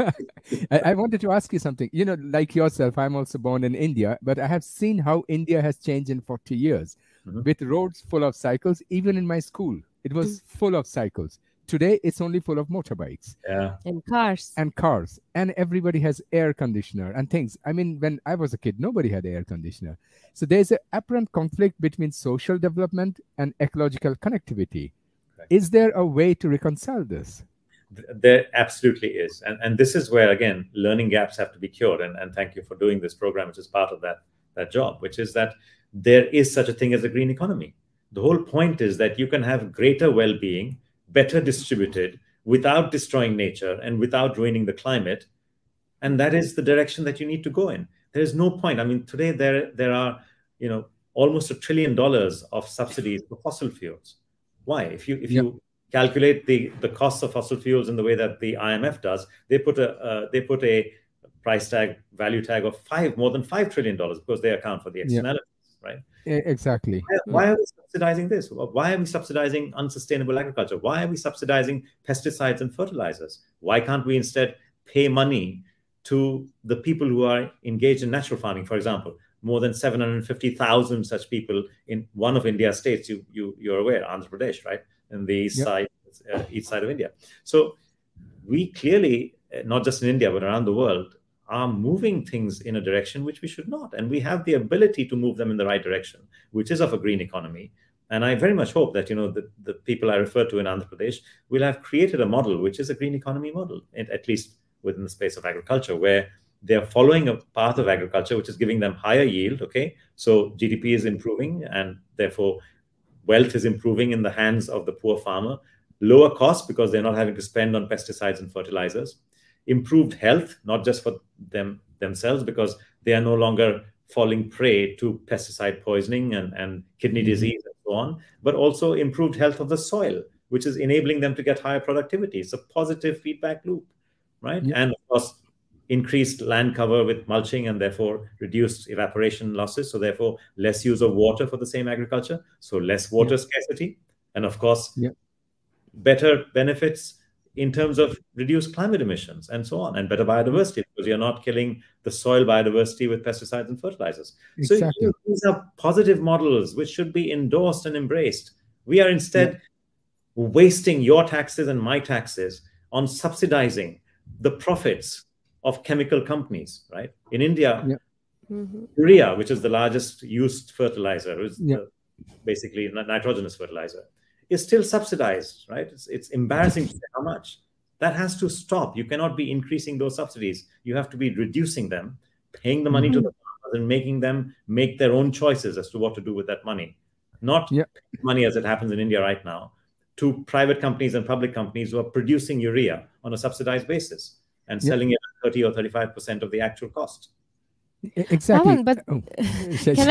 I wanted to ask you something. You know, like yourself, I'm also born in India, but I have seen how India has changed in 40 years with roads full of cycles. Even in my school, it was full of cycles. Today, it's only full of motorbikes. Yeah. And cars. And everybody has air conditioner and things. I mean, when I was a kid, nobody had air conditioner. So there's an apparent conflict between social development and ecological connectivity. Is there a way to reconcile this? There absolutely is. And this is where, again, learning gaps have to be cured. And thank you for doing this program, which is part of that job, which is that there is such a thing as a green economy. The whole point is that you can have greater well-being, better distributed, without destroying nature and without ruining the climate. And that is the direction that you need to go in. There is no point. I mean, today there are, almost $1 trillion of subsidies for fossil fuels. Why? If you calculate the costs of fossil fuels in the way that the IMF does, they put a price tag, value tag of more than $5 trillion because they account for the externalities, right? Exactly. Why are we subsidizing this? Why are we subsidizing unsustainable agriculture? Why are we subsidizing pesticides and fertilizers? Why can't we instead pay money to the people who are engaged in natural farming, for example? More than 750,000 such people in one of India's states. You're aware, Andhra Pradesh, right? In the east side of India. So we clearly, not just in India, but around the world, are moving things in a direction which we should not. And we have the ability to move them in the right direction, which is of a green economy. And I very much hope that, the people I refer to in Andhra Pradesh will have created a model which is a green economy model, at least within the space of agriculture, where they're following a path of agriculture which is giving them higher yield, okay? So GDP is improving and therefore wealth is improving in the hands of the poor farmer, lower cost because they're not having to spend on pesticides and fertilizers, improved health, not just for themselves because they are no longer falling prey to pesticide poisoning and kidney disease and so on, but also improved health of the soil, which is enabling them to get higher productivity. It's a positive feedback loop, right? And of course, increased land cover with mulching and therefore reduced evaporation losses. So therefore less use of water for the same agriculture. So less water scarcity. And of course, better benefits in terms of reduced climate emissions and so on, and better biodiversity, because you're not killing the soil biodiversity with pesticides and fertilizers. Exactly. So these are positive models which should be endorsed and embraced. We are instead wasting your taxes and my taxes on subsidizing the profits of chemical companies, right? In India, urea, which is the largest used fertilizer, is basically nitrogenous fertilizer, is still subsidized, right? It's embarrassing to say how much. That has to stop. You cannot be increasing those subsidies. You have to be reducing them, paying the money to the farmers and making them make their own choices as to what to do with that money. Not money as it happens in India right now, to private companies and public companies who are producing urea on a subsidized basis and selling it at 30 or 35% of the actual cost. Exactly. Pawan, but can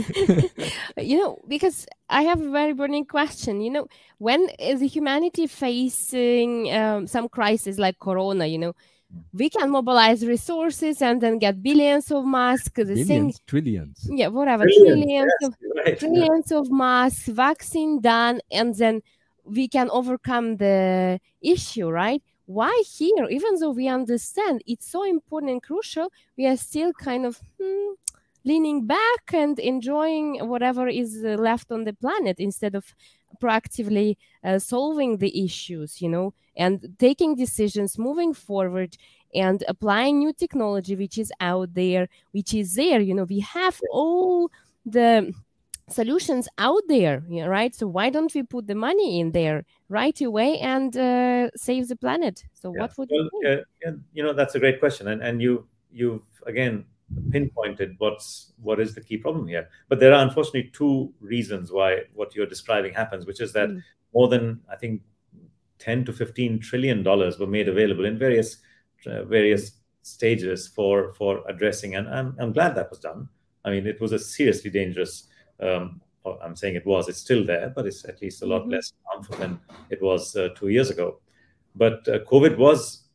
I, because I have a very burning question, when is humanity facing some crisis like Corona, we can mobilize resources and then get billions of masks. Trillions. Yeah, whatever. Trillions of masks, vaccine done, and then we can overcome the issue, right? Why here, even though we understand it's so important and crucial, we are still kind of leaning back and enjoying whatever is left on the planet instead of proactively solving the issues, and taking decisions, moving forward and applying new technology, which is out there, which is there. We have all the solutions out there, right? So why don't we put the money in there right away and save the planet? So what would you think? That's a great question, and you've again pinpointed what is the key problem here. But there are unfortunately two reasons why what you're describing happens, which is that more than, I think, 10 to 15 trillion dollars were made available in various stages for addressing, and I'm glad that was done. I mean, it was a seriously dangerous. I'm saying it's still there, but it's at least a lot less harmful than it was 2 years ago. But COVID was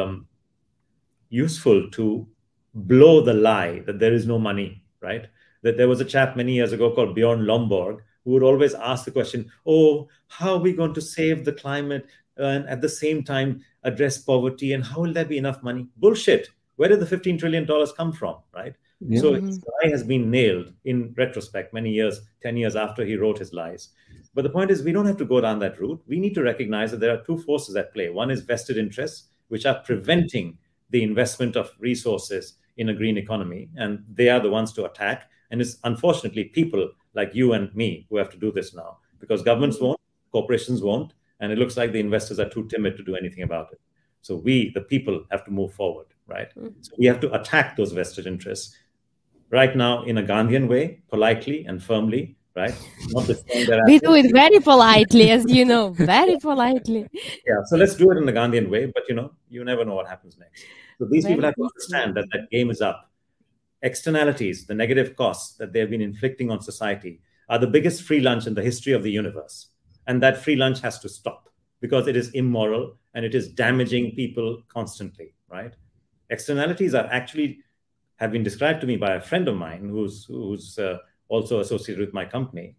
useful to blow the lie that there is no money, right? That there was a chap many years ago called Bjorn Lomborg who would always ask the question, how are we going to save the climate and at the same time address poverty, and how will there be enough money? Bullshit. Where did the $15 trillion come from, right? So his lie has been nailed in retrospect, 10 years after he wrote his lies. But the point is, we don't have to go down that route. We need to recognize that there are two forces at play. One is vested interests, which are preventing the investment of resources in a green economy, and they are the ones to attack. And it's unfortunately people like you and me who have to do this now, because governments won't, corporations won't, and it looks like the investors are too timid to do anything about it. So we, the people, have to move forward, right? So we have to attack those vested interests right now in a Gandhian way, politely and firmly, right? Not we do it very politely, as you know, very politely. Yeah, so let's do it in the Gandhian way, but you never know what happens next. So these people have to understand that game is up. Externalities, the negative costs that they've been inflicting on society, are the biggest free lunch in the history of the universe. And that free lunch has to stop, because it is immoral and it is damaging people constantly, right? Externalities have been described to me by a friend of mine who's also associated with my company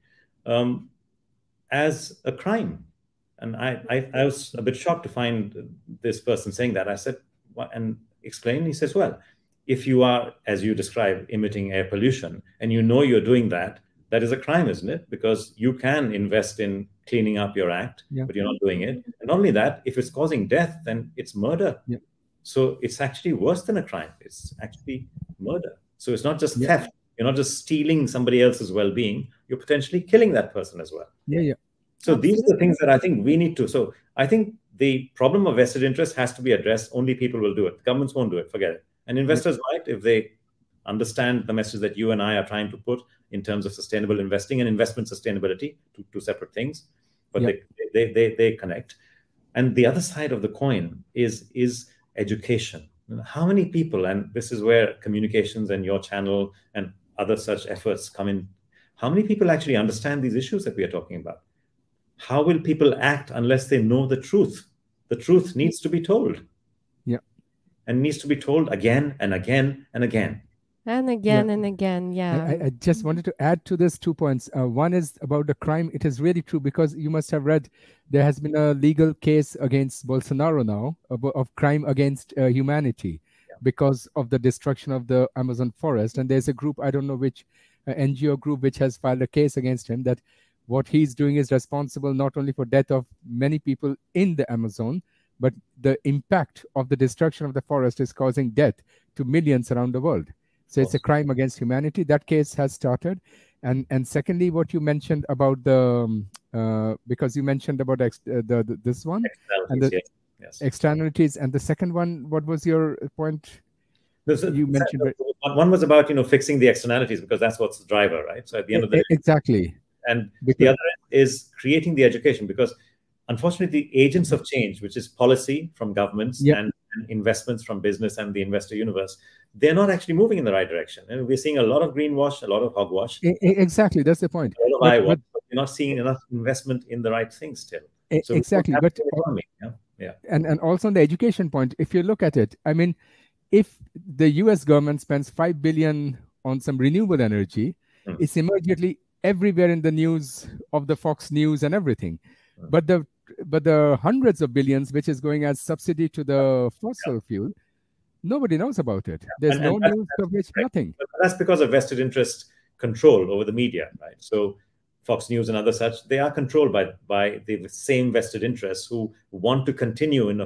as a crime. And I was a bit shocked to find this person saying that. I said, and explain. He says, well, if you are, as you describe, emitting air pollution, and you're doing that, that is a crime, isn't it? Because you can invest in cleaning up your act, but you're not doing it. And not only that, if it's causing death, then it's murder. So it's actually worse than a crime. It's actually murder. So it's not just theft. You're not just stealing somebody else's well-being. You're potentially killing that person as well. So these are the things that I think we need to. So I think the problem of vested interest has to be addressed. Only people will do it. Governments won't do it. Forget it. And investors might, if they understand the message that you and I are trying to put in terms of sustainable investing and investment sustainability, two separate things, but they connect. And the other side of the coin is education. How many people, and this is where communications and your channel and other such efforts come in, how many people actually understand these issues that we are talking about? How will people act unless they know the truth? The truth needs to be told. and needs to be told again and again and again. And again and again, yeah. I just wanted to add to this 2 points. One is about the crime. It is really true, because you must have read there has been a legal case against Bolsonaro now of crime against humanity because of the destruction of the Amazon forest. And there's a group, I don't know which NGO group, which has filed a case against him that what he's doing is responsible not only for death of many people in the Amazon, but the impact of the destruction of the forest is causing death to millions around the world. So it's a crime against humanity. That case has started. And secondly, what you mentioned about the, because you mentioned about this one, and the externalities. And the second one, what was your point? You mentioned one was about, fixing the externalities, because that's what's the driver, right? So at the end of the day, exactly. And the other is creating the education, because unfortunately, the agents of change, which is policy from governments and investments from business and the investor universe, they're not actually moving in the right direction. And we're seeing a lot of greenwash, a lot of hogwash. Exactly, that's the point. A lot of eyewash, but we're not seeing enough investment in the right things still. So exactly, but and also on the education point, if you look at it, I mean, if the US government spends $5 billion on some renewable energy, it's immediately everywhere in the news of the Fox News and everything. But the hundreds of billions which is going as subsidy to the fossil fuel, nobody knows about it. There's no news coverage, nothing. But that's because of vested interest control over the media, right? So Fox News and other such, they are controlled by the same vested interests who want to continue in the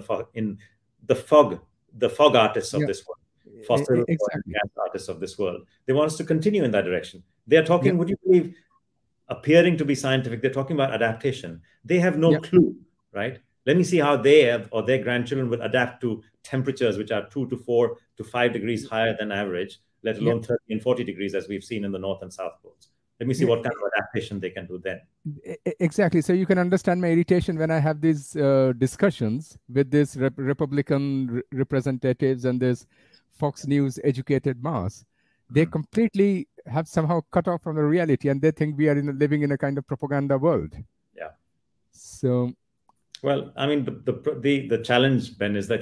fog artists of this world, fossil gas artists of this world. They want us to continue in that direction. They are talking, would you believe, appearing to be scientific, they're talking about adaptation. They have no clue, right? Let me see how they have, or their grandchildren will adapt to temperatures which are 2 to 4 to 5 degrees higher than average, let alone 30 and 40 degrees as we've seen in the North and South poles. Let me see what kind of adaptation they can do then. Exactly. So you can understand my irritation when I have these discussions with these Republican representatives and this Fox News educated mass. They completely have somehow cut off from the reality, and they think we are living in a kind of propaganda world. Yeah. So, well, I mean, the challenge, Ben, is that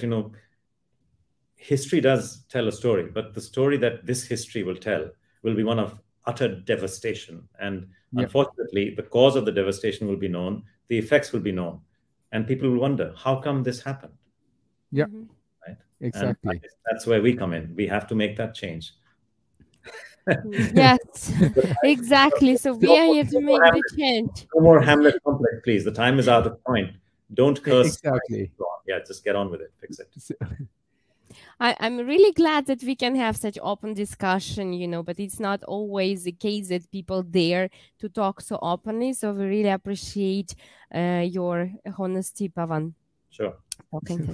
history does tell a story, but the story that this history will tell will be one of utter devastation. And unfortunately, the cause of the devastation will be known, the effects will be known, and people will wonder, how come this happened? Yeah, right. Exactly. And that's where we come in. We have to make that change. Yes, exactly. So we are here to make the change. No more Hamlet complex, please. The time is out of point. Don't curse. Exactly. Yeah, just get on with it. Fix it. I'm really glad that we can have such open discussion, but it's not always the case that people dare to talk so openly. So we really appreciate your honesty, Pavan. Sure. Okay.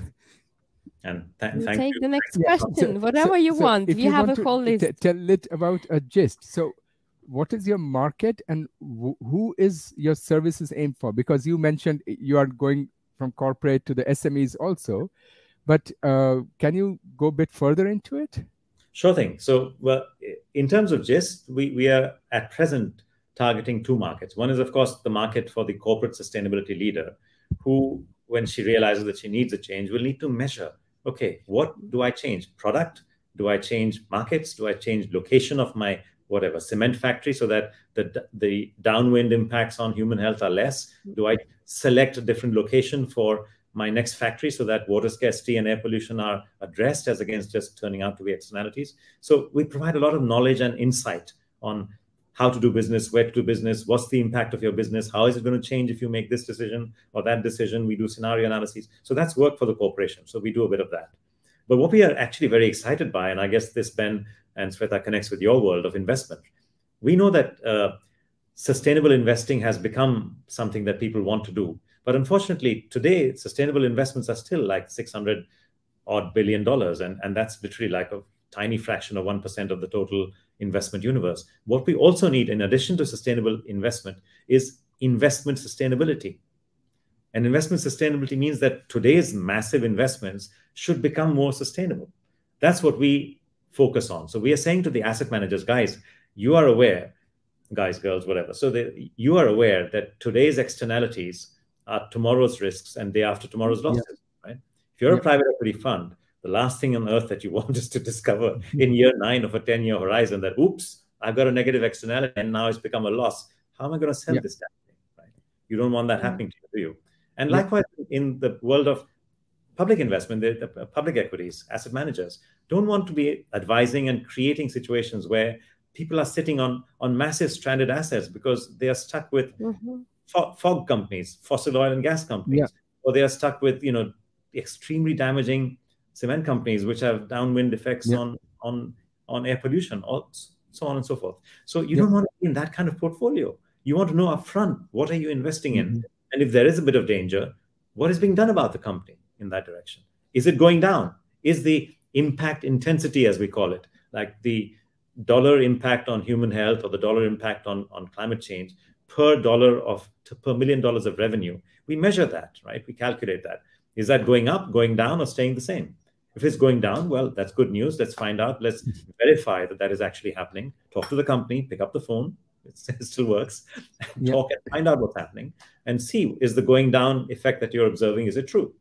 And thank you. Take the next question, whatever you want. We have a whole list. Tell it about a gist. So what is your market, and who is your services aimed for? Because you mentioned you are going from corporate to the SMEs also, but can you go a bit further into it? Sure thing. So, well, in terms of gist, we are at present targeting two markets. One is, of course, the market for the corporate sustainability leader, who, when she realizes that she needs a change, will need to measure, okay, what do I change? Product? Do I change markets? Do I change location of my whatever cement factory so that the downwind impacts on human health are less? Do I select a different location for my next factory so that water scarcity and air pollution are addressed as against just turning out to be externalities? So we provide a lot of knowledge and insight on how to do business, where to do business, what's the impact of your business, how is it going to change if you make this decision or that decision. We do scenario analyses. So that's work for the corporation. So we do a bit of that. But what we are actually very excited by, and I guess this, Ben and Sweta, connects with your world of investment. We know that sustainable investing has become something that people want to do. But unfortunately, today, sustainable investments are still like $600 odd billion. And that's literally like a tiny fraction of 1% of the total investment universe. What we also need, in addition to sustainable investment, is investment sustainability. And investment sustainability means that today's massive investments should become more sustainable. That's what we focus on. So we are saying to the asset managers, guys, you are aware, guys, girls, whatever. So you are aware that today's externalities are tomorrow's risks and day after tomorrow's losses, right? If you're a private equity fund, the last thing on earth that you want is to discover in year 9 of a 10-year horizon that, oops, I've got a negative externality and now it's become a loss. How am I going to sell this damn thing? Right? You don't want that happening to you, do you? And likewise, in the world of public investment, the public equities, asset managers don't want to be advising and creating situations where people are sitting on massive stranded assets because they are stuck with fog companies, fossil oil and gas companies, or they are stuck with, you know, extremely damaging cement companies which have downwind effects on air pollution, or so on and so forth. So you don't want to be in that kind of portfolio. You want to know upfront, what are you investing in? And if there is a bit of danger, what is being done about the company in that direction? Is it going down? Is the impact intensity, as we call it, like the dollar impact on human health or the dollar impact on climate change per $1 million of revenue? We measure that, right? We calculate that. Is that going up, going down, or staying the same? If it's going down, well, that's good news. Let's find out. Let's verify that that is actually happening. Talk to the company, pick up the phone. It still works. Talk and find out what's happening and see, is the going down effect that you're observing, is it true?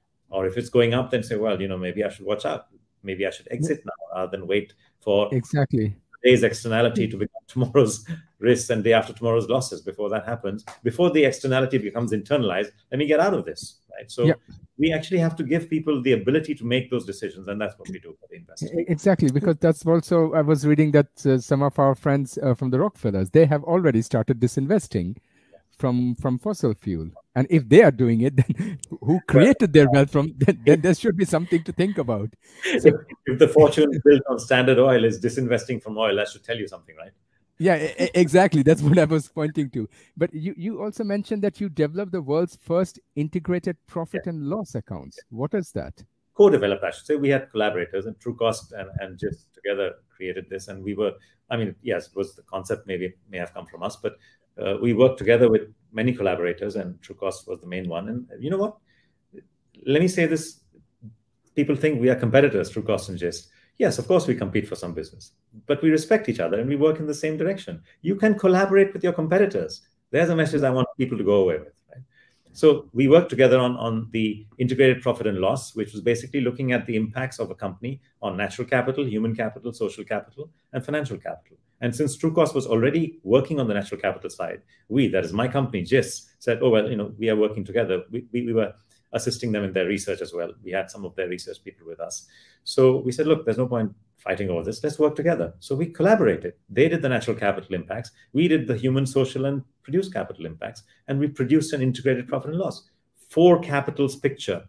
Or if it's going up, then say, well, you know, maybe I should watch out. Maybe I should exit now rather than wait for today's externality to become tomorrow's risks and day after tomorrow's losses. Before that happens, before the externality becomes internalized, let me get out of this, right? So we actually have to give people the ability to make those decisions, and that's what we do for the investors. Exactly, because that's also, I was reading that some of our friends from the Rockefellers, they have already started disinvesting from fossil fuel. And if they are doing it, then who created their wealth from, then there should be something to think about. So, if the fortune built on Standard Oil is disinvesting from oil, that should tell you something, right? Yeah, exactly. That's what I was pointing to. But you also mentioned that you developed the world's first integrated profit and loss accounts. What is that? Co-developed, I should say. We had collaborators, and Trucost and just together created this. And we were, I mean, yes, it was the concept may have come from us, but we worked together with many collaborators, and Trucost was the main one. And you know what? Let me say this. People think we are competitors, Trucost and Gist. Yes, of course, we compete for some business, but we respect each other and we work in the same direction. You can collaborate with your competitors. There's a message I want people to go away with. Right? So we worked together on the integrated profit and loss, which was basically looking at the impacts of a company on natural capital, human capital, social capital, and financial capital. And since Trucost was already working on the natural capital side, that is my company, Gist, said, oh, well, you know, we are working together. We were assisting them in their research as well. We had some of their research people with us. So we said, look, there's no point fighting over this. Let's work together. So we collaborated. They did the natural capital impacts. We did the human, social, and produced capital impacts. And we produced an integrated profit and loss. Four capitals picture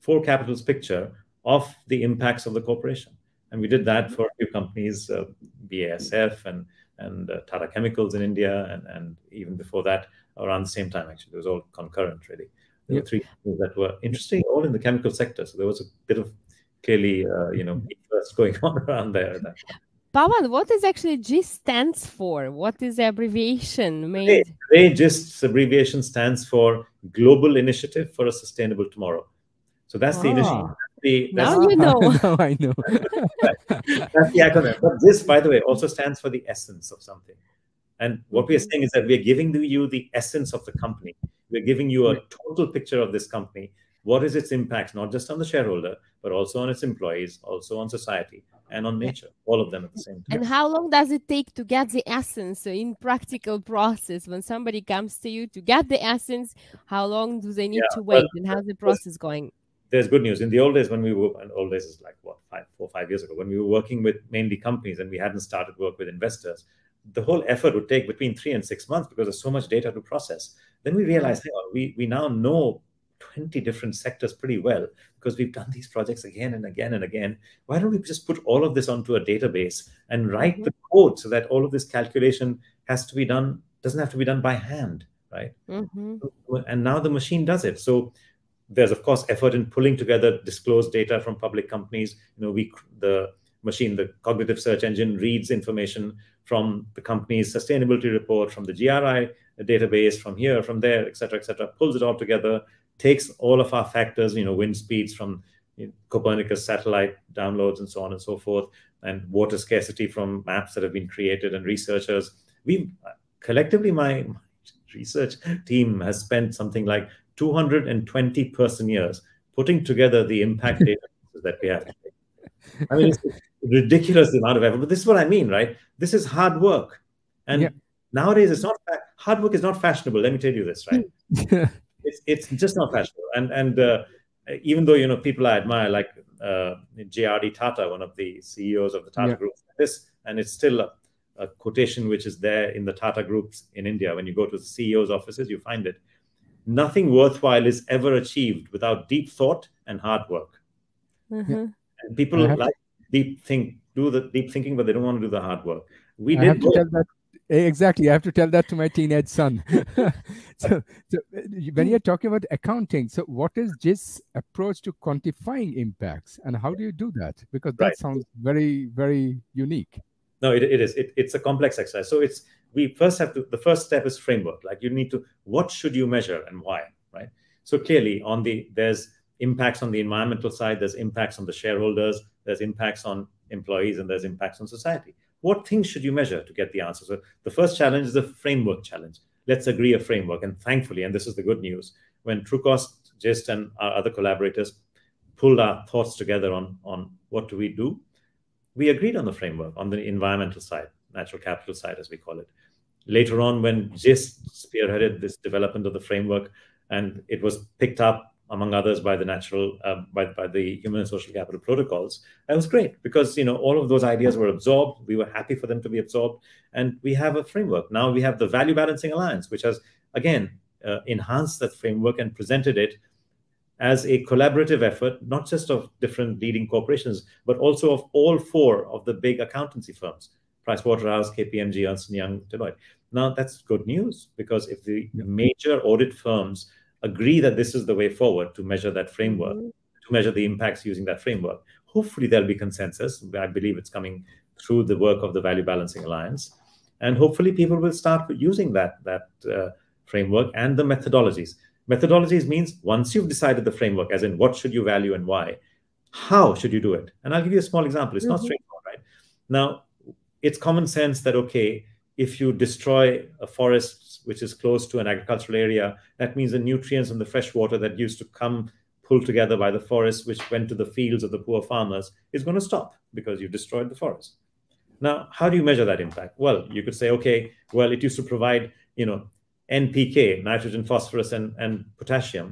of the impacts of the corporation. And we did that for a few companies, BASF and Tata Chemicals in India, and even before that, around the same time, actually. It was all concurrent, really. There were three companies that were interesting, all in the chemical sector. So there was a bit of clearly, interest going on around there. Pawan, what is actually GIST stands for? What is the abbreviation made? Today, GIST's abbreviation stands for Global Initiative for a Sustainable Tomorrow. So that's the initiative. Now you know. Now I know. That's the acronym. But GIST, by the way, also stands for the essence of something. And what we are saying is that we are giving you the essence of the company. We're giving you a total picture of this company. What is its impact, not just on the shareholder, but also on its employees, also on society, and on nature, all of them at the same time. And how long does it take to get the essence? So in practical process, when somebody comes to you to get the essence, how long do they need to wait, and how's the process going? There's good news. In the old days, when we were, and old days is like, what, 4 or 5 years ago, when we were working with mainly companies and we hadn't started work with investors, the whole effort would take between 3 and 6 months because there's so much data to process. Then we realized, hey, we now know 20 different sectors pretty well because we've done these projects again and again and again. Why don't we just put all of this onto a database and write the code so that all of this calculation has to be done, doesn't have to be done by hand, right? And now the machine does it. So there's, of course, effort in pulling together disclosed data from public companies. The machine, the cognitive search engine, reads information from the company's sustainability report, from the GRI database, from here, from there, et cetera, pulls it all together, takes all of our factors, wind speeds from Copernicus satellite downloads and so on and so forth, and water scarcity from maps that have been created and researchers. We collectively, my research team has spent something like 220 person years putting together the impact data that we have today. I mean, it's a ridiculous amount of effort, but this is what I mean, right? This is hard work. And nowadays, it's not hard work is not fashionable. Let me tell you this, right? It's just not fashionable. And even though, you know, people I admire, like J.R.D. Tata, one of the CEOs of the Tata Group, and it's still a quotation which is there in the Tata Groups in India. When you go to the CEO's offices, you find it. Nothing worthwhile is ever achieved without deep thought and hard work. And people like do the deep thinking, but they don't want to do the hard work. Exactly. I have to tell that to my teenage son. So when you're talking about accounting, so what is JIS's approach to quantifying impacts, and how do you do that? Because that sounds very, very unique. No, it is. It's a complex exercise. So we first have to, the first step is framework. Like you need to, what should you measure and why, right? So clearly there's impacts on the environmental side, there's impacts on the shareholders, there's impacts on employees, and there's impacts on society. What things should you measure to get the answer? So the first challenge is the framework challenge. Let's agree a framework. And thankfully, and this is the good news, when Trucost, JIST, and our other collaborators pulled our thoughts together on what do we do, we agreed on the framework on the environmental side, natural capital side, as we call it. Later on, when JIST spearheaded this development of the framework, and it was picked up, among others, by the by the Human and Social Capital Protocols, that was great because, you know, all of those ideas were absorbed. We were happy for them to be absorbed, and we have a framework. Now we have the Value Balancing Alliance, which has, again, enhanced that framework and presented it as a collaborative effort, not just of different leading corporations, but also of all four of the big accountancy firms, Pricewaterhouse, KPMG, Ernst & Young, Deloitte. Now, that's good news, because if the major audit firms agree that this is the way forward to measure that framework, to measure the impacts using that framework, hopefully there'll be consensus. I believe it's coming through the work of the Value Balancing Alliance. And hopefully people will start using that framework and the methodologies. Methodologies means once you've decided the framework, as in what should you value and why, how should you do it? And I'll give you a small example. It's not straightforward, right? Now, it's common sense that, okay, if you destroy a forest which is close to an agricultural area, that means the nutrients and the fresh water that used to come pulled together by the forest, which went to the fields of the poor farmers, is going to stop because you destroyed the forest. Now, how do you measure that impact? Well, you could say, okay, well, it used to provide, you know, NPK, nitrogen, phosphorus, and potassium,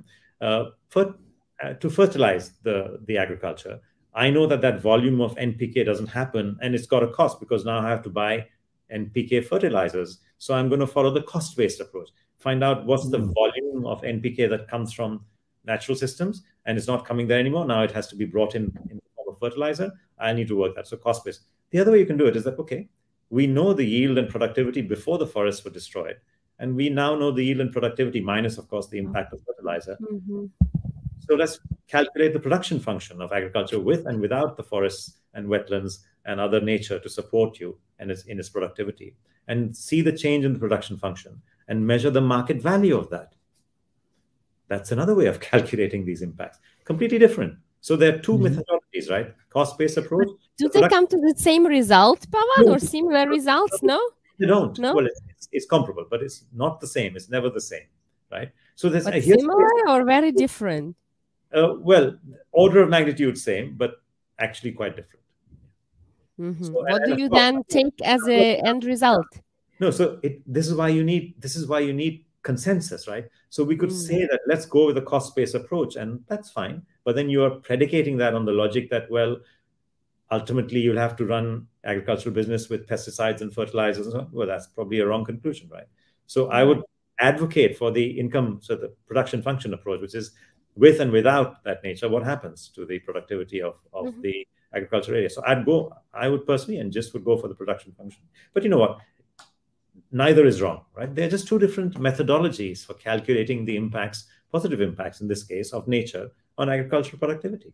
to fertilize the agriculture. I know that volume of NPK doesn't happen, and it's got a cost because now I have to buy NPK fertilizers. So I'm going to follow the cost-based approach. Find out what's the volume of NPK that comes from natural systems, and it's not coming there anymore. Now it has to be brought in the form of fertilizer. I need to work that. So cost-based. The other way you can do it is that, okay, we know the yield and productivity before the forests were destroyed. And we now know the yield and productivity minus, of course, the impact of fertilizer. So let's calculate the production function of agriculture with and without the forests and wetlands and other nature to support you and in its productivity, and see the change in the production function and measure the market value of that. That's another way of calculating these impacts. Completely different. So there are two methodologies, right? Cost-based approach. Do they come to the same result, Pawan, or similar results? No? They don't. No? Well, it's comparable, but it's not the same. It's never the same, right? So there's similar or very different? Well, order of magnitude same, but actually quite different. So, what do you then take as an end result? No, so this is why you need consensus, right? So we could say that let's go with a cost-based approach, and that's fine. But then you are predicating that on the logic that, well, ultimately you'll have to run agricultural business with pesticides and fertilizers and so on. Well, that's probably a wrong conclusion, right? So I would advocate for the the production function approach, which is with and without that nature, what happens to the productivity of the agricultural area. So I would personally, and JIST would go for the production function. But you know what? Neither is wrong, right? They're just two different methodologies for calculating the impacts, positive impacts in this case, of nature on agricultural productivity.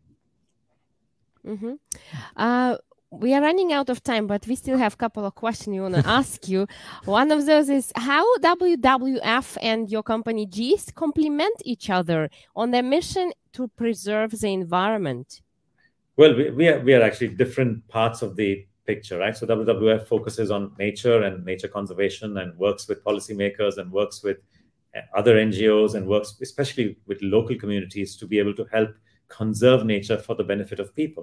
We are running out of time, but we still have a couple of questions we want to ask you. One of those is how WWF and your company JIST complement each other on their mission to preserve the environment. Well, we are actually different parts of the picture, right? So WWF focuses on nature and nature conservation and works with policymakers and works with other NGOs and works especially with local communities to be able to help conserve nature for the benefit of people.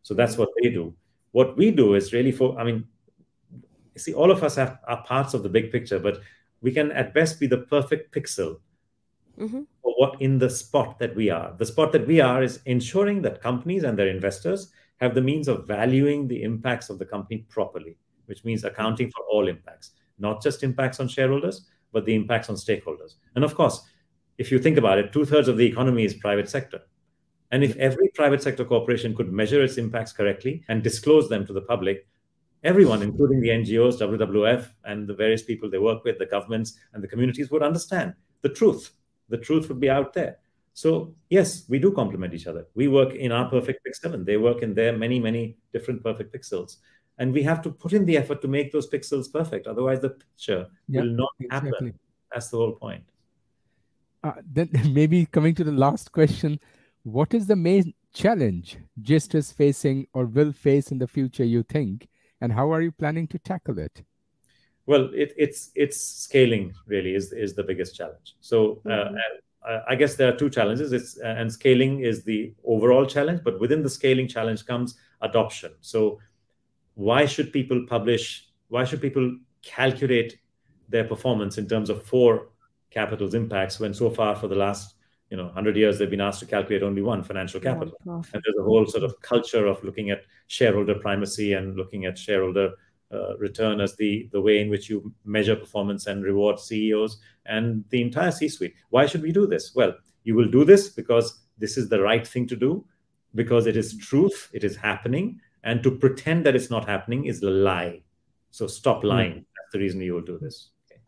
So that's what they do. What we do is really you see, all of us are parts of the big picture, but we can at best be the perfect pixel for what in the spot that we are. The spot that we are is ensuring that companies and their investors have the means of valuing the impacts of the company properly, which means accounting for all impacts, not just impacts on shareholders, but the impacts on stakeholders. And of course, if you think about it, 2/3 of the economy is private sector. And if every private sector corporation could measure its impacts correctly and disclose them to the public, everyone, including the NGOs, WWF, and the various people they work with, the governments and the communities, would understand the truth. The truth would be out there. So yes, we do complement each other. We work in our perfect pixel and they work in their many, many different perfect pixels. And we have to put in the effort to make those pixels perfect. Otherwise, the picture will not happen. That's the whole point. Then maybe coming to the last question, what is the main challenge GIST is facing or will face in the future, you think? And how are you planning to tackle it? Well, it's scaling really is the biggest challenge. So I guess there are two challenges. And scaling is the overall challenge, but within the scaling challenge comes adoption. So why should people publish? Why should people calculate their performance in terms of 4 capital's impacts when so far for the last 100 years they've been asked to calculate only one, financial capital? And there's a whole sort of culture of looking at shareholder primacy and looking at shareholder return as the way in which you measure performance and reward CEOs and the entire C-suite. Why should we do this? Well, you will do this because this is the right thing to do, because it is truth, it is happening, and to pretend that it's not happening is a lie. So stop lying. That's the reason you will do this.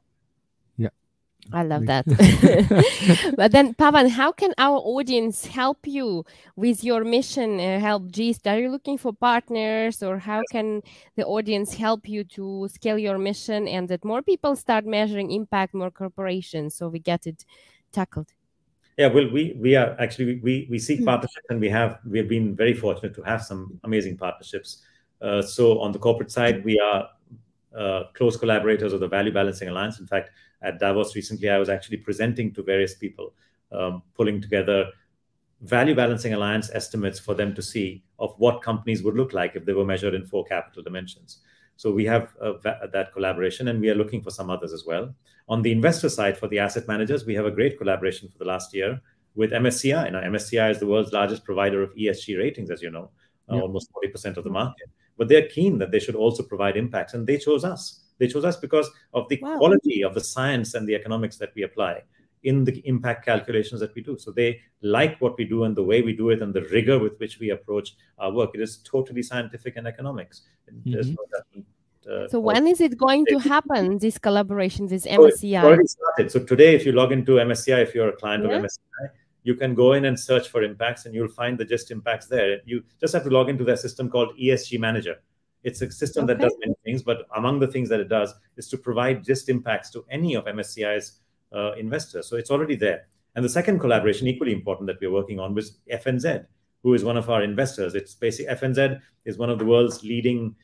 I love that. But then, Pavan, how can our audience help you with your mission, help GIST? Are you looking for partners, or how can the audience help you to scale your mission and that more people start measuring impact, more corporations, so we get it tackled? Yeah, well, we are actually, we seek partnerships, and we have been very fortunate to have some amazing partnerships. So on the corporate side, we are close collaborators of the Value Balancing Alliance. In fact, at Davos recently, I was actually presenting to various people, pulling together Value Balancing Alliance estimates for them to see of what companies would look like if they were measured in 4 capital dimensions. So we have that collaboration, and we are looking for some others as well. On the investor side, for the asset managers, we have a great collaboration for the last year with MSCI. Now, MSCI is the world's largest provider of ESG ratings, as you know, almost 40% of the market. But they're keen that they should also provide impacts, and they chose us. They chose us because of the quality of the science and the economics that we apply in the impact calculations that we do. So they like what we do and the way we do it and the rigor with which we approach our work. It is totally scientific and economics. There's no judgment. So when is it going to happen, this collaboration with MSCI? It's already started. So today, if you log into MSCI, if you're a client of MSCI, you can go in and search for impacts, and you'll find the GIST impacts there. You just have to log into their system called ESG Manager. It's a system that does many things, but among the things that it does is to provide GIST impacts to any of MSCI's investors. So it's already there. And the second collaboration, equally important, that we're working on was FNZ, who is one of our investors. It's basically, FNZ is one of the world's leading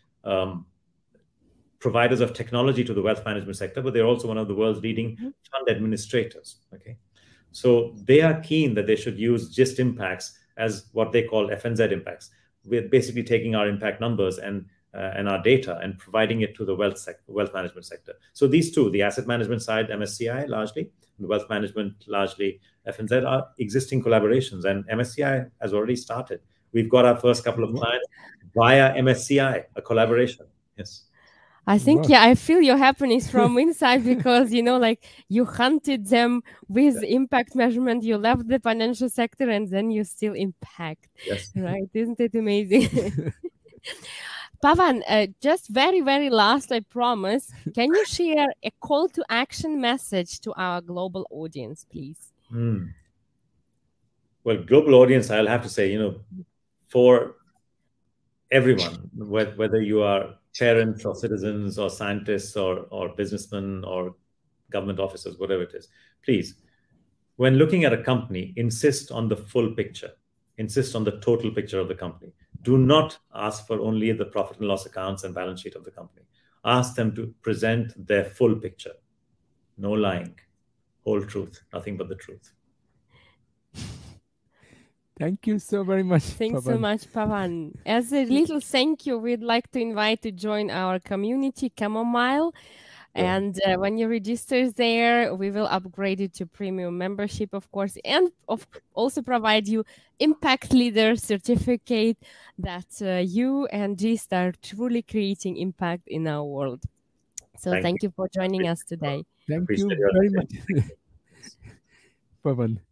providers of technology to the wealth management sector, but they're also one of the world's leading fund administrators. Okay, so they are keen that they should use GIST impacts as what they call FNZ impacts. We're basically taking our impact numbers and our data and providing it to the wealth management sector. So these two, the asset management side, MSCI largely, and the wealth management largely, FNZ, are existing collaborations, and MSCI has already started. We've got our first couple of clients via MSCI, a collaboration. Yes. I think, I feel your happiness from inside because, like you hunted them with impact measurement, you left the financial sector, and then you still impact. Yes. Right? Isn't it amazing? Pavan, just very, very last, I promise. Can you share a call to action message to our global audience, please? Well, global audience, I'll have to say, for everyone, whether you are parents or citizens or scientists or businessmen or government officers, whatever it is, please, when looking at a company, insist on the full picture. Insist on the total picture of the company. Do not ask for only the profit and loss accounts and balance sheet of the company. Ask them to present their full picture. No lying. Whole truth. Nothing but the truth. Thank you so very much. Thanks so Pavan. much, Pavan. As a little thank you, we'd like to invite to join our community, Chamomile. Yeah. And when you register there, we will upgrade it to premium membership, of course, and also provide you Impact Leader certificate that you and Gist are truly creating impact in our world. So thank you for joining us today. Thank Appreciate you your very much, Pavan.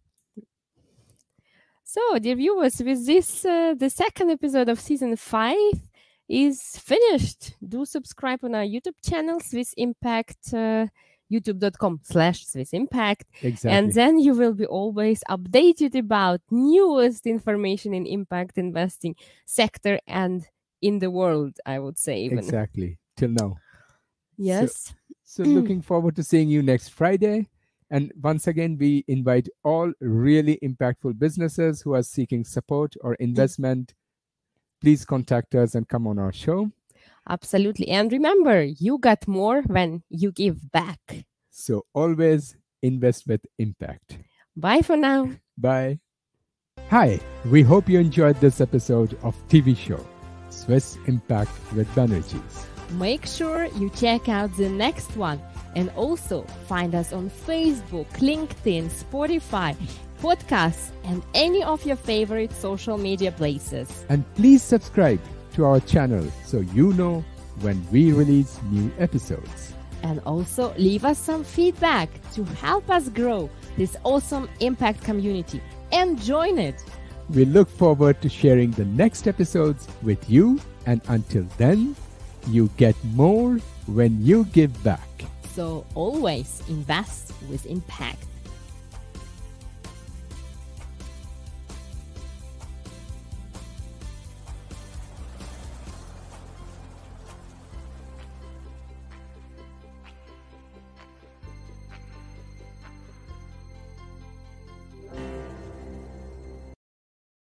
So, dear viewers, with this, the second episode of season 5 is finished. Do subscribe on our YouTube channel, Swiss Impact, youtube.com/Swiss Impact. Exactly. And then you will be always updated about newest information in impact investing sector and in the world, I would say even. Exactly. Till now. Yes. So looking forward to seeing you next Friday. And once again, we invite all really impactful businesses who are seeking support or investment. Please contact us and come on our show. Absolutely. And remember, you got more when you give back. So always invest with impact. Bye for now. Bye. Hi, we hope you enjoyed this episode of TV show Swiss Impact with Banerjees. Make sure you check out the next one and also find us on Facebook, LinkedIn, Spotify, podcasts, and any of your favorite social media places. And please subscribe to our channel so you know when we release new episodes. And also leave us some feedback to help us grow this awesome impact community and join it. We look forward to sharing the next episodes with you, and until then, you get more when you give back. So always invest with impact.